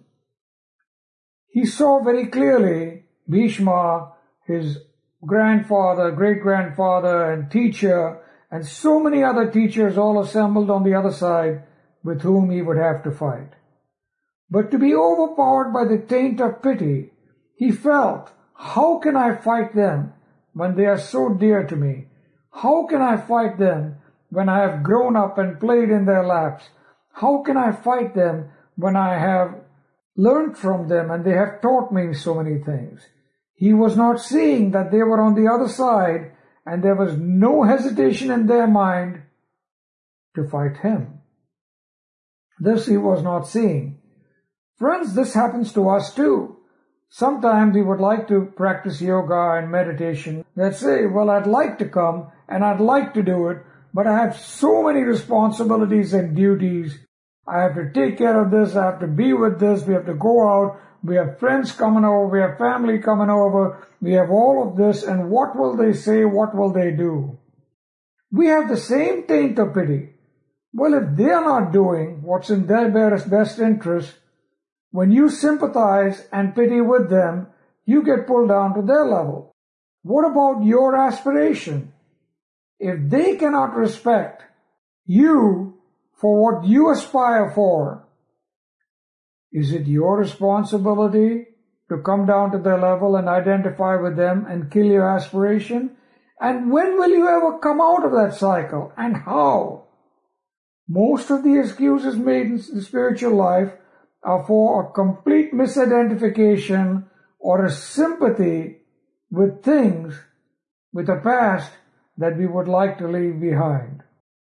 He saw very clearly Bhishma, his grandfather, great-grandfather and teacher, and so many other teachers all assembled on the other side with whom he would have to fight. But to be overpowered by the taint of pity, he felt, how can I fight them when they are so dear to me? How can I fight them when I have grown up and played in their laps? How can I fight them when I have learned from them and they have taught me so many things? He was not seeing that they were on the other side and there was no hesitation in their mind to fight him. This he was not seeing. Friends, this happens to us too. Sometimes we would like to practice yoga and meditation. Let's say, well, I'd like to come and I'd like to do it, but I have so many responsibilities and duties. I have to take care of this, I have to be with this, we have to go out, we have friends coming over, we have family coming over, we have all of this, and what will they say, what will they do? We have the same taint of pity. Well, if they are not doing what's in their best interest, when you sympathize and pity with them, you get pulled down to their level. What about your aspiration? If they cannot respect you for what you aspire for, is it your responsibility to come down to their level and identify with them and kill your aspiration? And when will you ever come out of that cycle, and how? Most of the excuses made in the spiritual life are for a complete misidentification or a sympathy with things, with a past that we would like to leave behind.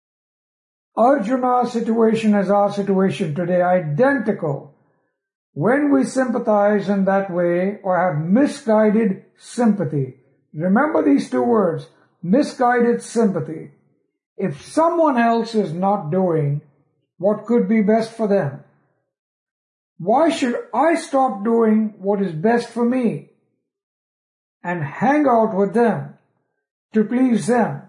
Arjuna's situation is our situation today, identical. When we sympathize in that way or have misguided sympathy, remember these two words, misguided sympathy. If someone else is not doing what could be best for them, why should I stop doing what is best for me and hang out with them to please them?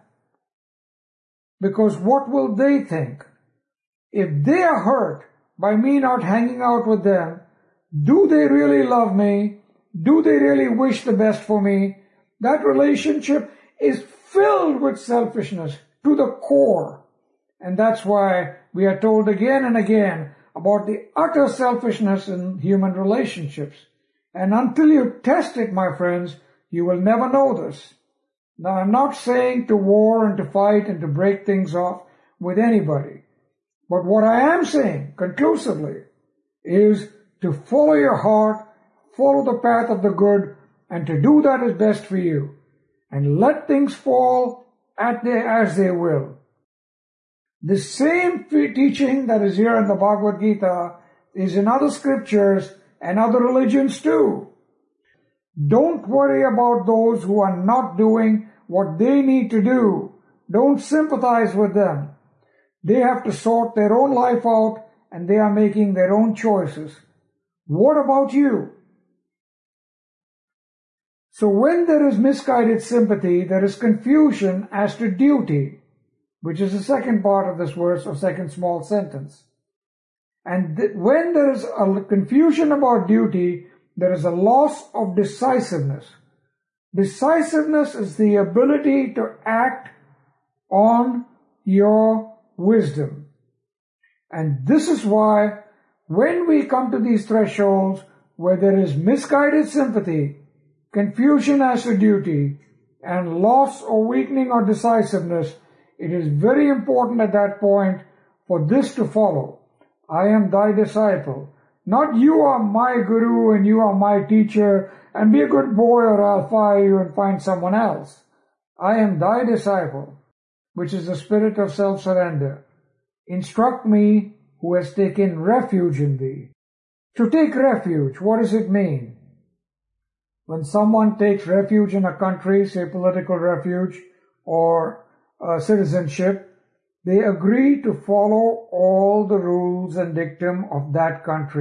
Because what will they think? If they are hurt by me not hanging out with them, do they really love me? Do they really wish the best for me? That relationship is filled with selfishness to the core. And that's why we are told again and again about the utter selfishness in human relationships. And until you test it, my friends, you will never know this. Now, I'm not saying to war and to fight and to break things off with anybody. But what I am saying, conclusively, is to follow your heart, follow the path of the good, and to do that is best for you. And let things fall as they will. The same teaching that is here in the Bhagavad Gita is in other scriptures and other religions too. Don't worry about those who are not doing what they need to do. Don't sympathize with them. They have to sort their own life out and they are making their own choices. What about you? So when there is misguided sympathy, there is confusion as to duty, which is the second part of this verse or second small sentence. And when there is a confusion about duty, there is a loss of decisiveness. Decisiveness is the ability to act on your wisdom. And this is why when we come to these thresholds where there is misguided sympathy, confusion as to duty, and loss or weakening of decisiveness, it is very important at that point for this to follow. I am thy disciple. Not you are my guru and you are my teacher and be a good boy or I'll fire you and find someone else. I am thy disciple, which is the spirit of self-surrender. Instruct me who has taken refuge in thee. To take refuge, what does it mean? When someone takes refuge in a country, say political refuge or citizenship, they agree to follow all the rules and dictum of that country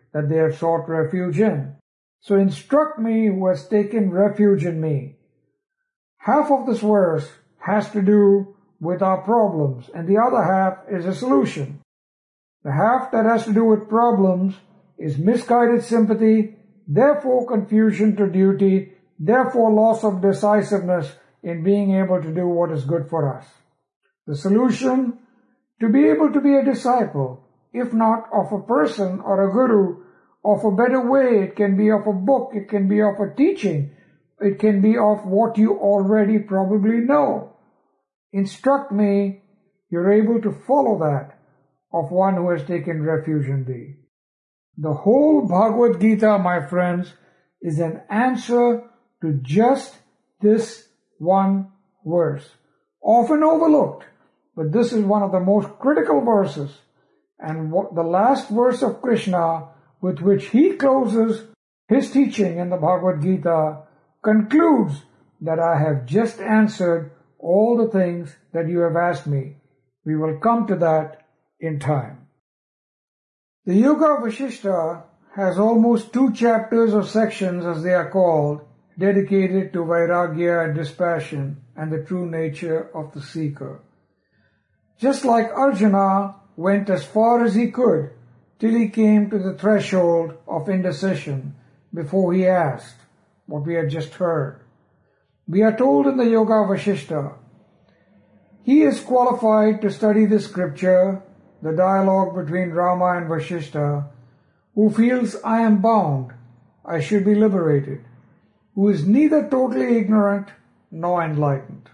that they have sought refuge in. So instruct me who has taken refuge in me. Half of this verse has to do with our problems, and the other half is a solution. The half that has to do with problems is misguided sympathy, therefore confusion to duty, therefore loss of decisiveness in being able to do what is good for us. The solution, to be able to be a disciple, if not of a person or a guru, of a better way. It can be of a book, it can be of a teaching, it can be of what you already probably know. Instruct me, you're able to follow that, of one who has taken refuge in thee. The whole Bhagavad Gita, my friends, is an answer to just this one verse. Often overlooked, but this is one of the most critical verses, and the last verse of Krishna with which he closes his teaching in the Bhagavad Gita concludes that I have just answered all the things that you have asked me. We will come to that in time. The Yoga Vasishtha has almost 2 chapters or sections, as they are called, dedicated to Vairagya and dispassion and the true nature of the seeker. Just like Arjuna went as far as he could till he came to the threshold of indecision before he asked what we had just heard. We are told in the Yoga Vasishtha, he is qualified to study the scripture, the dialogue between Rama and Vasishtha, who feels I am bound, I should be liberated, who is neither totally ignorant nor enlightened.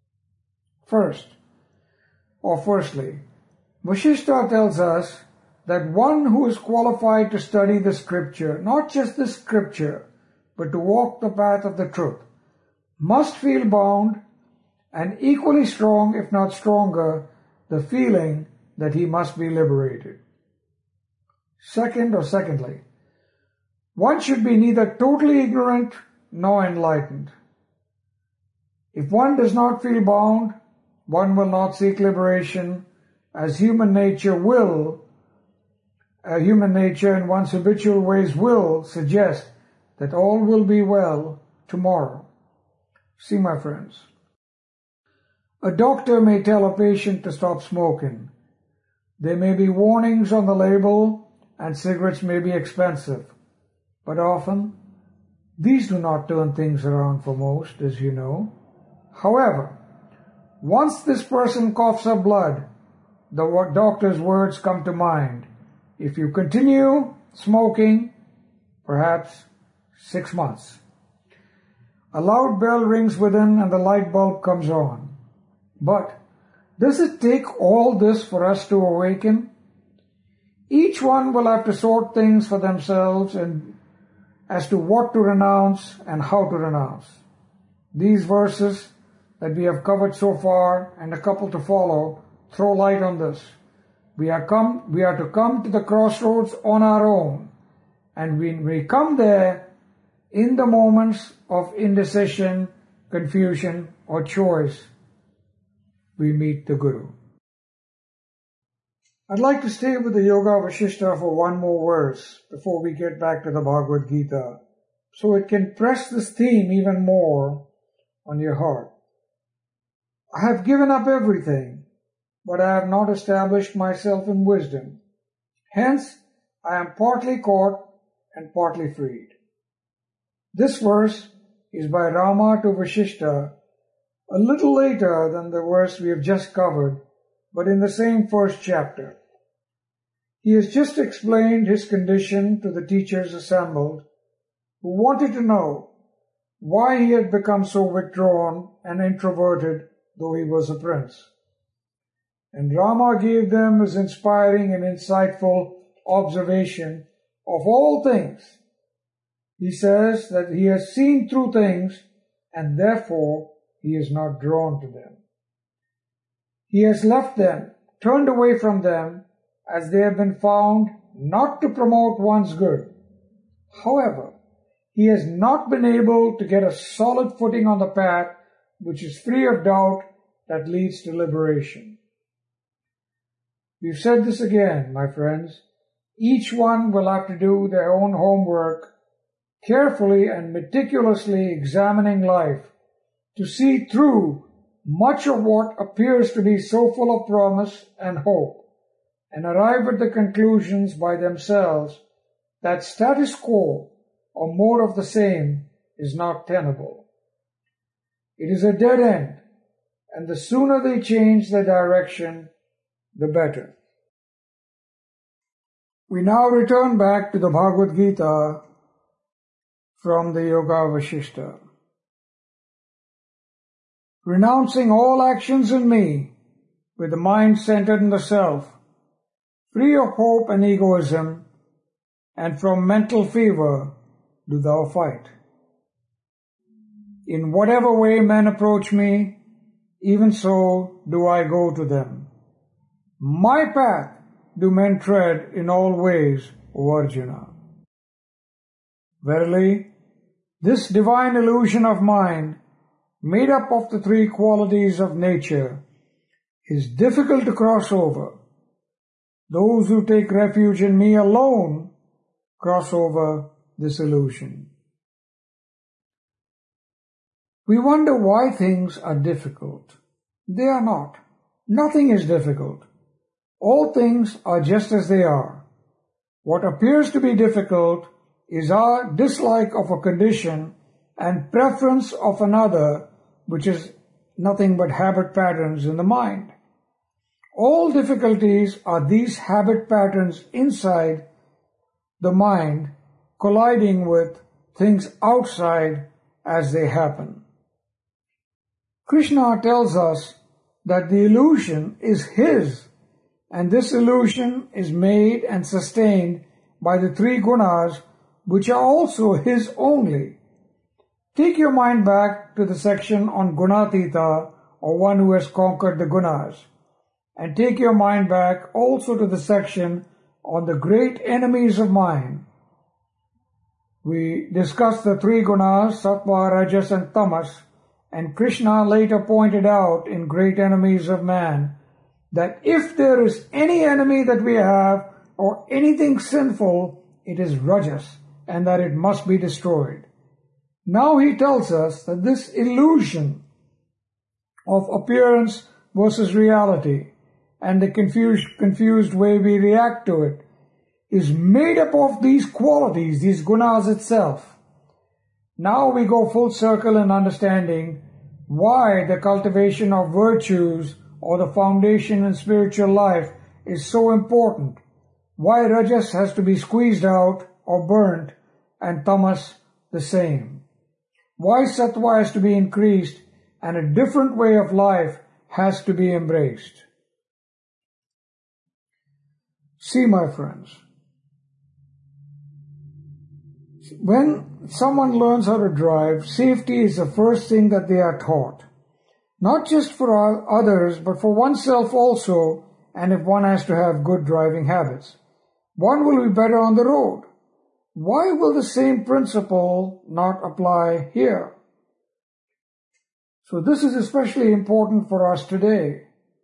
Firstly, Vasishtha tells us that one who is qualified to study the scripture, not just the scripture, but to walk the path of the truth, must feel bound, and equally strong, if not stronger, the feeling that he must be liberated. Secondly, one should be neither totally ignorant nor enlightened. If one does not feel bound, one will not seek liberation, as human nature and one's habitual ways will suggest that all will be well tomorrow. See, my friends, a doctor may tell a patient to stop smoking. There may be warnings on the label, and cigarettes may be expensive. But often, these do not turn things around for most, as you know. However, once this person coughs up blood, the doctor's words come to mind. If you continue smoking, perhaps 6 months. A loud bell rings within and the light bulb comes on. But does it take all this for us to awaken? Each one will have to sort things for themselves and as to what to renounce and how to renounce. These verses that we have covered so far and a couple to follow throw light on this. We are to come to the crossroads on our own, and when we come there, in the moments of indecision, confusion, or choice, we meet the Guru. I'd like to stay with the Yoga Vasishtha for one more verse before we get back to the Bhagavad Gita, so it can press this theme even more on your heart. I have given up everything, but I have not established myself in wisdom. Hence, I am partly caught and partly freed. This verse is by Rama to Vasishtha, a little later than the verse we have just covered, but in the same first chapter. He has just explained his condition to the teachers assembled, who wanted to know why he had become so withdrawn and introverted, though he was a prince. And Rama gave them his inspiring and insightful observation of all things. He says that he has seen through things, and therefore he is not drawn to them. He has left them, turned away from them, as they have been found not to promote one's good. However, he has not been able to get a solid footing on the path which is free of doubt that leads to liberation. We've said this again, my friends. Each one will have to do their own homework, carefully and meticulously examining life to see through much of what appears to be so full of promise and hope, and arrive at the conclusions by themselves that status quo or more of the same is not tenable. It is a dead end, and the sooner they change their direction, the better. We now return back to the Bhagavad Gita from the Yoga Vasishta. Renouncing all actions in me, with the mind centered in the self, free of hope and egoism, and from mental fever, do thou fight. In whatever way men approach me, even so do I go to them. My path do men tread in all ways, O Arjuna. Verily, this divine illusion of mind, made up of the three qualities of nature, is difficult to cross over. Those who take refuge in me alone cross over this illusion. We wonder why things are difficult. They are not. Nothing is difficult. All things are just as they are. What appears to be difficult is our dislike of a condition and preference of another, which is nothing but habit patterns in the mind. All difficulties are these habit patterns inside the mind colliding with things outside as they happen. Krishna tells us that the illusion is his, and this illusion is made and sustained by the three gunas, which are also his only. Take your mind back to the section on Gunatita, or one who has conquered the gunas, and take your mind back also to the section on the great enemies of mind. We discussed the three gunas, Sattva, Rajas and Tamas, and Krishna later pointed out in Great Enemies of Man that if there is any enemy that we have or anything sinful, it is Rajas, and that it must be destroyed. Now he tells us that this illusion of appearance versus reality and the confused way we react to it is made up of these qualities, these gunas itself. Now we go full circle in understanding why the cultivation of virtues or the foundation in spiritual life is so important, why Rajas has to be squeezed out or burnt and Tamas the same, why Sattva has to be increased and a different way of life has to be embraced. See, my friends, when someone learns how to drive, safety is the first thing that they are taught. Not just for others, but for oneself also, and if one has to have good driving habits. One will be better on the road. Why will the same principle not apply here? So this is especially important for us today.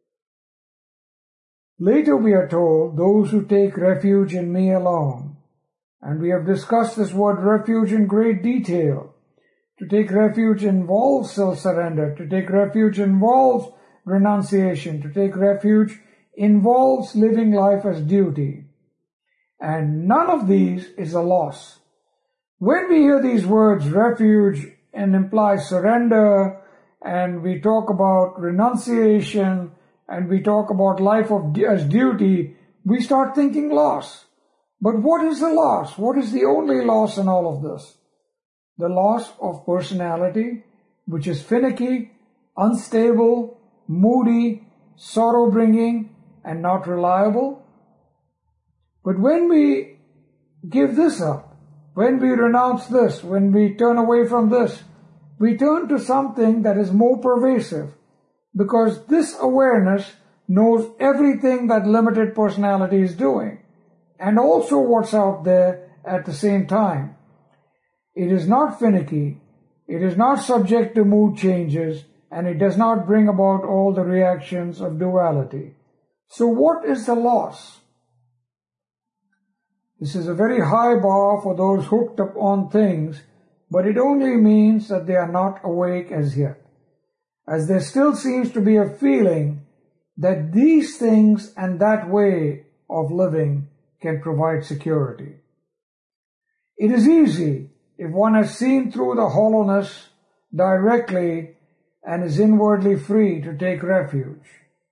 Later we are told, those who take refuge in me alone. And we have discussed this word refuge in great detail. To take refuge involves self-surrender. To take refuge involves renunciation. To take refuge involves living life as duty. And none of these is a loss. When we hear these words, refuge, and imply surrender, and we talk about renunciation, and we talk about life as duty, we start thinking loss. But what is the loss? What is the only loss in all of this? The loss of personality, which is finicky, unstable, moody, sorrow-bringing, and not reliable. But when we give this up, when we renounce this, when we turn away from this, we turn to something that is more pervasive, because this awareness knows everything that limited personality is doing, and also what's out there at the same time. It is not finicky, it is not subject to mood changes, and it does not bring about all the reactions of duality. So what is the loss? This is a very high bar for those hooked up on things, but it only means that they are not awake as yet, as there still seems to be a feeling that these things and that way of living can provide security. It is easy, if one has seen through the hollowness directly and is inwardly free, to take refuge.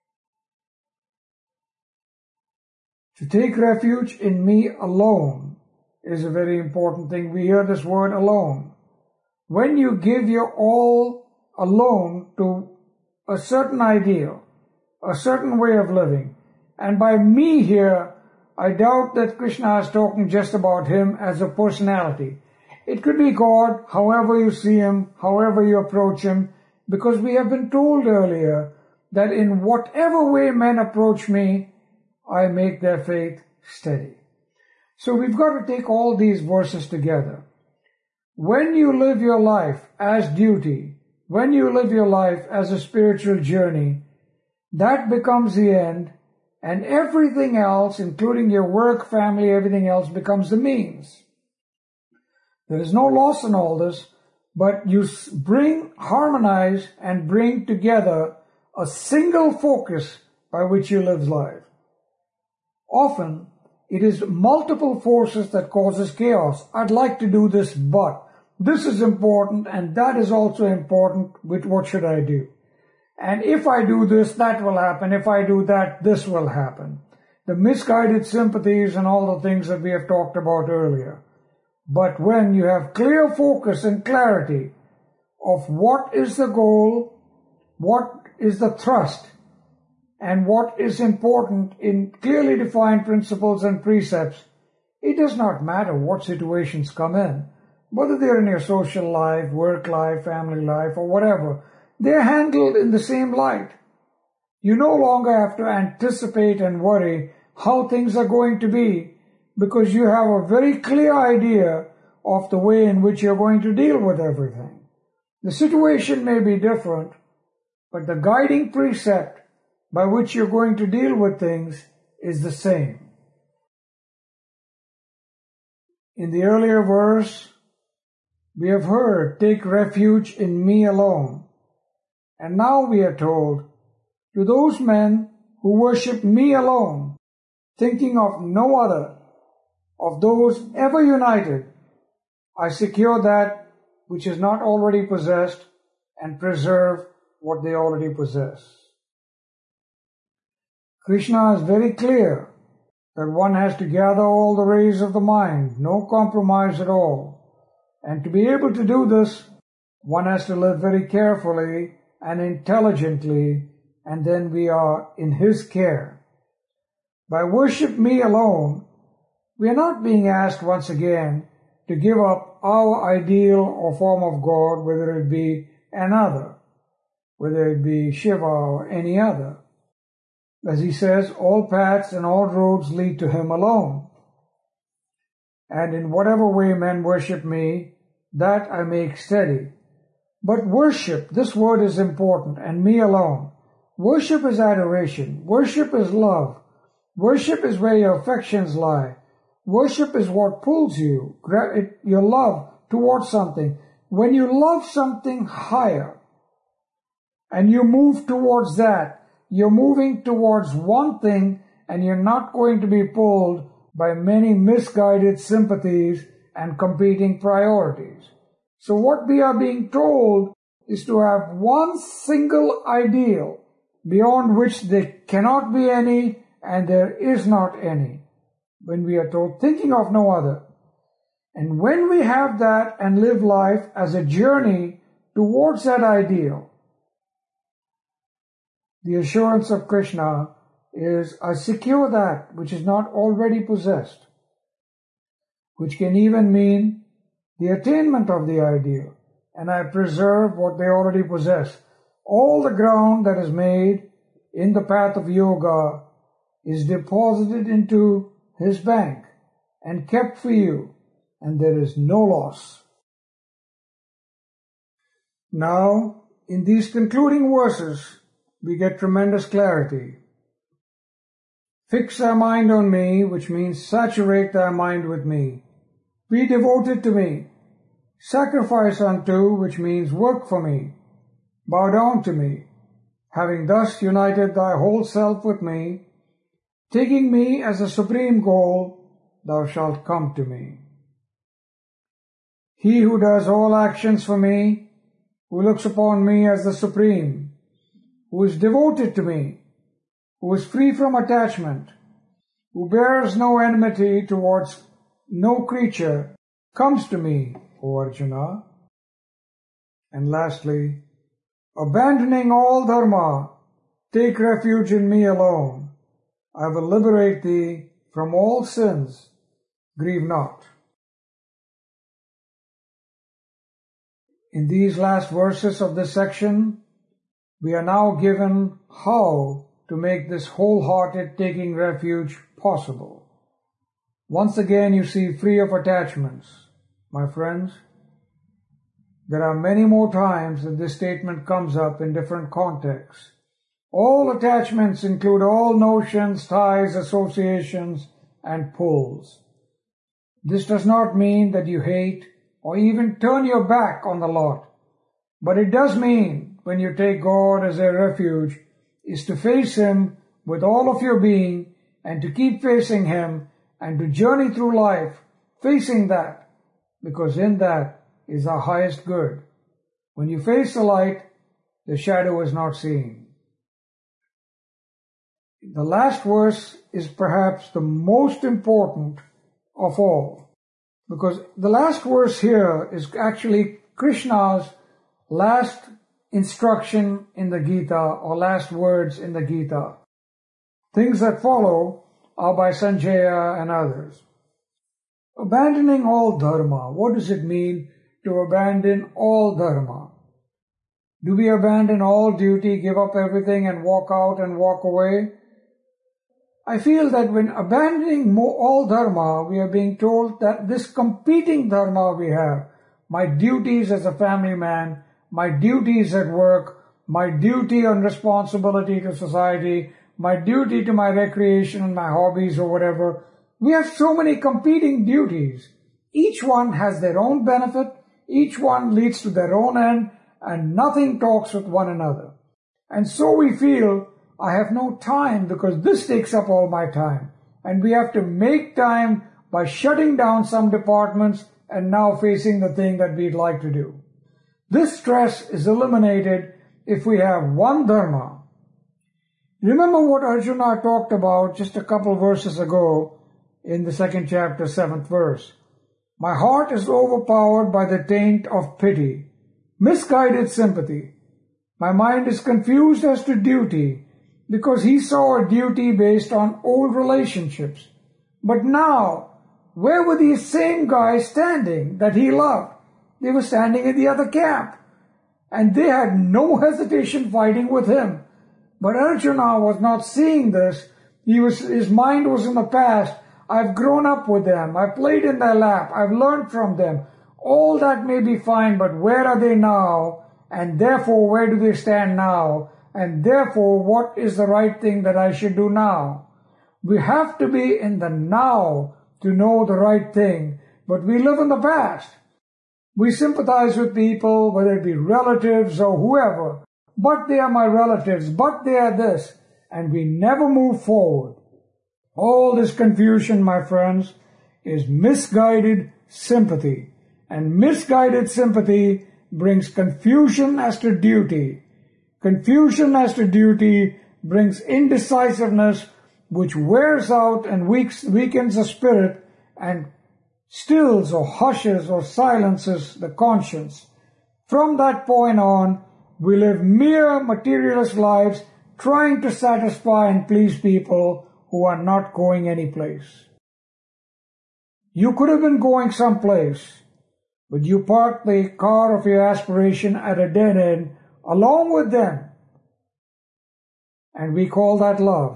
To take refuge in me alone is a very important thing. We hear this word alone. When you give your all alone to a certain ideal, a certain way of living, and by me here, I doubt that Krishna is talking just about him as a personality. It could be God, however you see him, however you approach him, because we have been told earlier that in whatever way men approach me, I make their faith steady. So we've got to take all these verses together. When you live your life as duty, when you live your life as a spiritual journey, that becomes the end, and everything else, including your work, family, everything else, becomes the means. There is no loss in all this, but you harmonize and bring together a single focus by which you live life. Often, it is multiple forces that causes chaos. I'd like to do this, but this is important and that is also important. What should I do? And if I do this, that will happen. If I do that, this will happen. The misguided sympathies and all the things that we have talked about earlier. But when you have clear focus and clarity of what is the goal, what is the thrust, and what is important in clearly defined principles and precepts, it does not matter what situations come in, whether they're in your social life, work life, family life, or whatever. They're handled in the same light. You no longer have to anticipate and worry how things are going to be, because you have a very clear idea of the way in which you're going to deal with everything. The situation may be different, but the guiding precept by which you're going to deal with things is the same. In the earlier verse, we have heard, take refuge in me alone. And now we are told, to those men who worship me alone, thinking of no other, of those ever united, I secure that which is not already possessed and preserve what they already possess. Krishna is very clear that one has to gather all the rays of the mind, no compromise at all. And to be able to do this, one has to live very carefully and intelligently, and then we are in his care. By worship me alone, we are not being asked once again to give up our ideal or form of God, whether it be another, whether it be Shiva or any other. As he says, all paths and all roads lead to him alone. And in whatever way men worship me, that I make steady. But worship, this word is important, and me alone. Worship is adoration. Worship is love. Worship is where your affections lie. Worship is what pulls you, your love towards something. When you love something higher and you move towards that, you're moving towards one thing and you're not going to be pulled by many misguided sympathies and competing priorities. So what we are being told is to have one single ideal beyond which there cannot be any and there is not any. When we are told, thinking of no other. And when we have that and live life as a journey towards that ideal, the assurance of Krishna is, I secure that which is not already possessed, which can even mean the attainment of the ideal, and I preserve what they already possess. All the ground that is made in the path of yoga is deposited into his bank and kept for you, and there is no loss. Now, in these concluding verses, we get tremendous clarity. Fix thy mind on me, which means saturate thy mind with me. Be devoted to me. Sacrifice unto, which means work for me. Bow down to me. Having thus united thy whole self with me, taking me as a supreme goal, thou shalt come to me. He who does all actions for me, who looks upon me as the supreme, who is devoted to me, who is free from attachment, who bears no enmity towards no creature, comes to me, O Arjuna. And lastly, abandoning all dharma, take refuge in me alone. I will liberate thee from all sins. Grieve not. In these last verses of this section, we are now given how to make this wholehearted taking refuge possible. Once again, you see, free of attachments. My friends, there are many more times that this statement comes up in different contexts. All attachments include all notions, ties, associations, and pulls. This does not mean that you hate or even turn your back on the Lord, but it does mean when you take God as a refuge is to face Him with all of your being and to keep facing Him and to journey through life facing that, because in that is our highest good. When you face the light, the shadow is not seen. The last verse is perhaps the most important of all, because the last verse here is actually Krishna's last instruction in the Gita, or last words in the Gita. Things that follow are by Sanjaya and others. Abandoning all dharma. What does it mean to abandon all dharma? Do we abandon all duty, give up everything and walk out and walk away? I feel that when abandoning all dharma, we are being told that this competing dharma we have, my duties as a family man, my duties at work, my duty and responsibility to society, my duty to my recreation and my hobbies or whatever, we have so many competing duties. Each one has their own benefit, each one leads to their own end, and nothing talks with one another. And so we feel, I have no time because this takes up all my time. And we have to make time by shutting down some departments and now facing the thing that we'd like to do. This stress is eliminated if we have one dharma. Remember what Arjuna talked about just a couple verses ago in the 2nd chapter, 7th verse. My heart is overpowered by the taint of pity, misguided sympathy. My mind is confused as to duty, because he saw a duty based on old relationships. But now, where were these same guys standing that he loved? They were standing in the other camp, and they had no hesitation fighting with him. But Arjuna was not seeing this. His mind was in the past. I've grown up with them. I've played in their lap. I've learned from them. All that may be fine, but where are they now? And therefore, where do they stand now? And therefore, what is the right thing that I should do now? We have to be in the now to know the right thing, but we live in the past. We sympathize with people, whether it be relatives or whoever, but they are my relatives, but they are this, and we never move forward. All this confusion, my friends, is misguided sympathy, and misguided sympathy brings confusion as to duty. Confusion as to duty brings indecisiveness, which wears out and weakens the spirit and stills or hushes or silences the conscience. From that point on, we live mere materialist lives trying to satisfy and please people who are not going any place. You could have been going someplace, but you parked the car of your aspiration at a dead end along with them. And we call that love.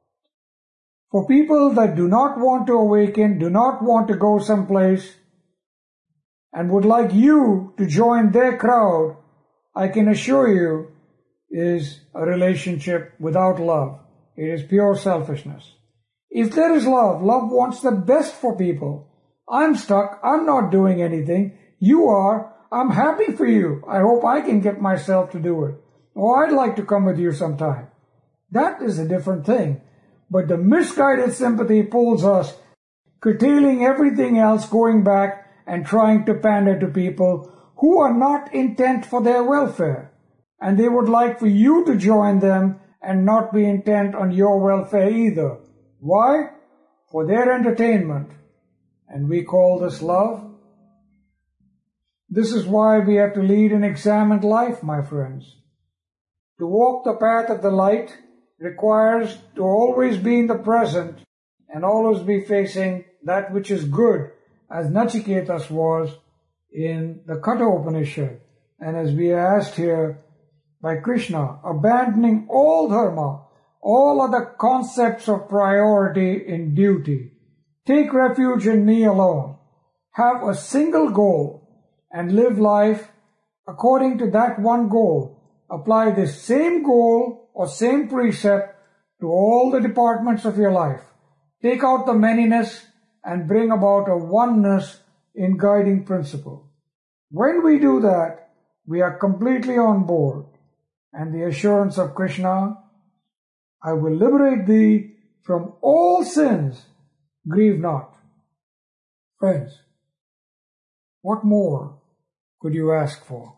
For people that do not want to awaken, do not want to go someplace, and would like you to join their crowd, I can assure you, is a relationship without love. It is pure selfishness. If there is love, love wants the best for people. I'm stuck. I'm not doing anything. You are. I'm happy for you. I hope I can get myself to do it. Or I'd like to come with you sometime. That is a different thing. But the misguided sympathy pulls us, curtailing everything else, going back and trying to pander to people who are not intent for their welfare. And they would like for you to join them and not be intent on your welfare either. Why? For their entertainment. And we call this love? This is why we have to lead an examined life, my friends. To walk the path of the light requires to always be in the present and always be facing that which is good, as Nachiketas was in the Katha Upanishad, and as we are asked here by Krishna, abandoning all dharma, all other concepts of priority in duty. Take refuge in me alone. Have a single goal and live life according to that one goal. Apply the same goal or same precept to all the departments of your life. Take out the manyness and bring about a oneness in guiding principle. When we do that, we are completely on board. And the assurance of Krishna, I will liberate thee from all sins, grieve not. Friends, what more could you ask for?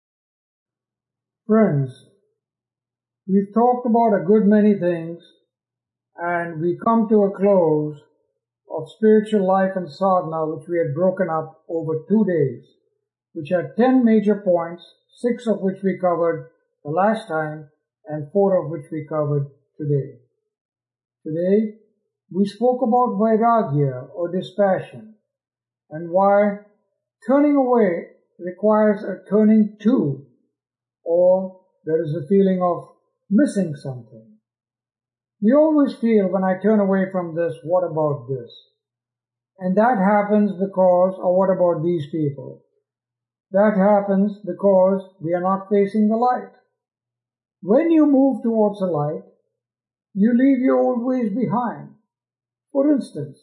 Friends, we've talked about a good many things, and we come to a close of spiritual life and sadhana, which we had broken up over 2 days, which had 10 major points, 6 of which we covered the last time, and 4 of which we covered today. Today, we spoke about vairagya, or dispassion, and why turning away requires a turning to, or there is a feeling of missing something. We always feel, when I turn away from this, what about this? And that happens because, or what about these people? That happens because we are not facing the light. When you move towards the light, you leave your old ways behind. For instance,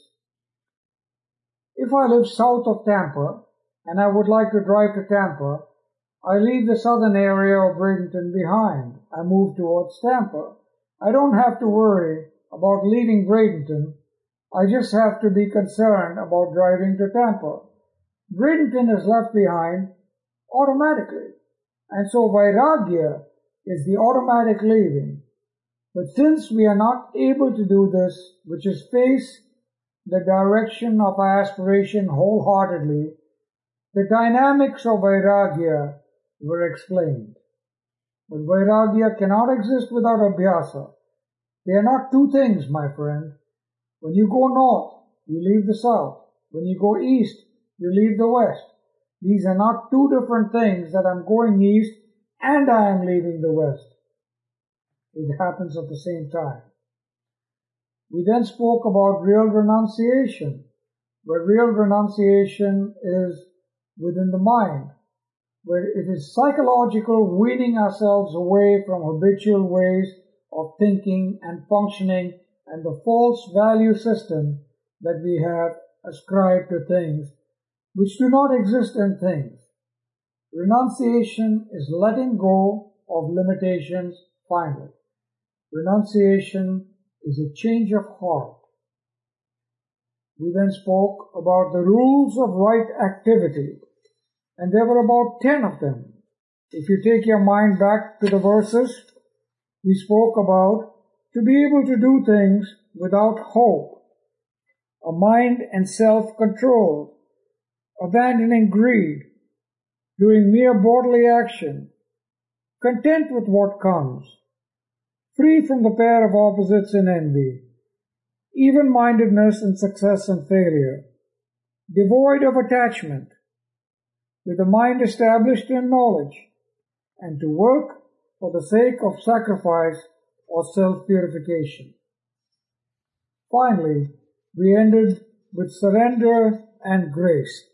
if I live south of Tampa and I would like to drive to Tampa, I leave the southern area of Bradenton behind. I move towards Tampa. I don't have to worry about leaving Bradenton. I just have to be concerned about driving to Tampa. Bradenton is left behind automatically. And so vairagya is the automatic leaving. But since we are not able to do this, which is face the direction of our aspiration wholeheartedly, the dynamics of vairagya were explained. But vairagya cannot exist without abhyasa. They are not two things, my friend. When you go north, you leave the south. When you go east, you leave the west. These are not two different things that I'm going east and I am leaving the west. It happens at the same time. We then spoke about real renunciation, where real renunciation is within the mind, where it is psychological, weaning ourselves away from habitual ways of thinking and functioning and the false value system that we have ascribed to things which do not exist in things. Renunciation is letting go of limitations finally. Renunciation is a change of heart. We then spoke about the rules of right activity, and there were about 10 of them. If you take your mind back to the verses, we spoke about to be able to do things without hope, a mind and self-control, abandoning greed, doing mere bodily action, content with what comes, free from the pair of opposites in envy, even-mindedness in success and failure, devoid of attachment, with a mind established in knowledge, and to work for the sake of sacrifice or self-purification. Finally, we ended with surrender and grace.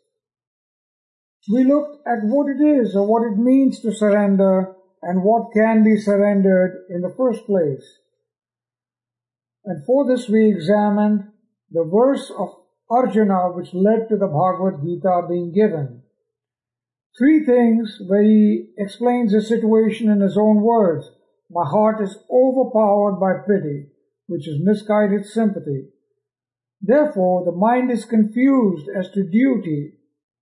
We looked at what it is or what it means to surrender and what can be surrendered in the first place. And for this we examined the verse of Arjuna which led to the Bhagavad Gita being given. 3 things where he explains the situation in his own words. My heart is overpowered by pity, which is misguided sympathy. Therefore, the mind is confused as to duty,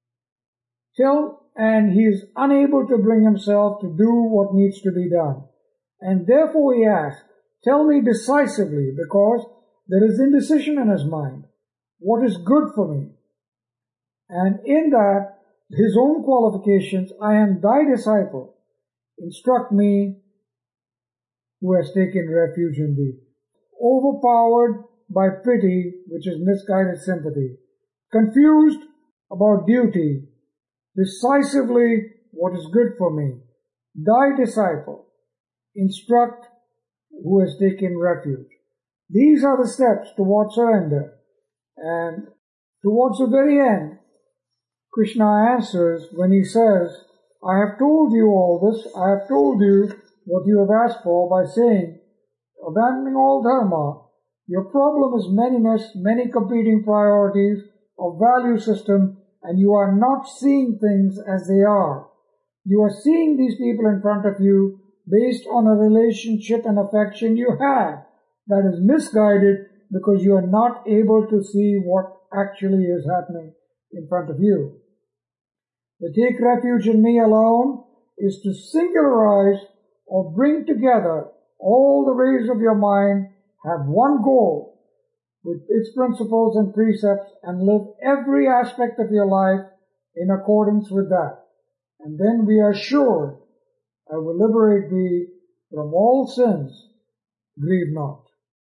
and he is unable to bring himself to do what needs to be done. And therefore he asks, tell me decisively, because there is indecision in his mind, what is good for me. And in that, his own qualifications, I am thy disciple. Instruct me who has taken refuge in thee. Overpowered by pity, which is misguided sympathy. Confused about duty. Decisively what is good for me. Thy disciple. Instruct who has taken refuge. These are the steps towards surrender. And towards the very end, Krishna answers when he says, I have told you all this, I have told you what you have asked for by saying, abandoning all dharma, your problem is manyness, many competing priorities of value system, and you are not seeing things as they are. You are seeing these people in front of you based on a relationship and affection you have. That is misguided because you are not able to see what actually is happening in front of you. The take refuge in me alone is to singularize or bring together all the rays of your mind, have one goal with its principles and precepts, and live every aspect of your life in accordance with that. And then we are sure I will liberate thee from all sins. Grieve not.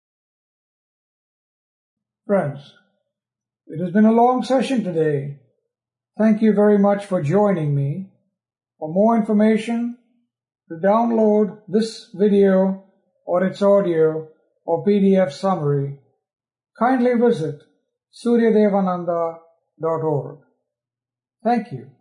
Friends, it has been a long session today. Thank you very much for joining me. For more information, to download this video or its audio or PDF summary, kindly visit suryadevananda.org. Thank you.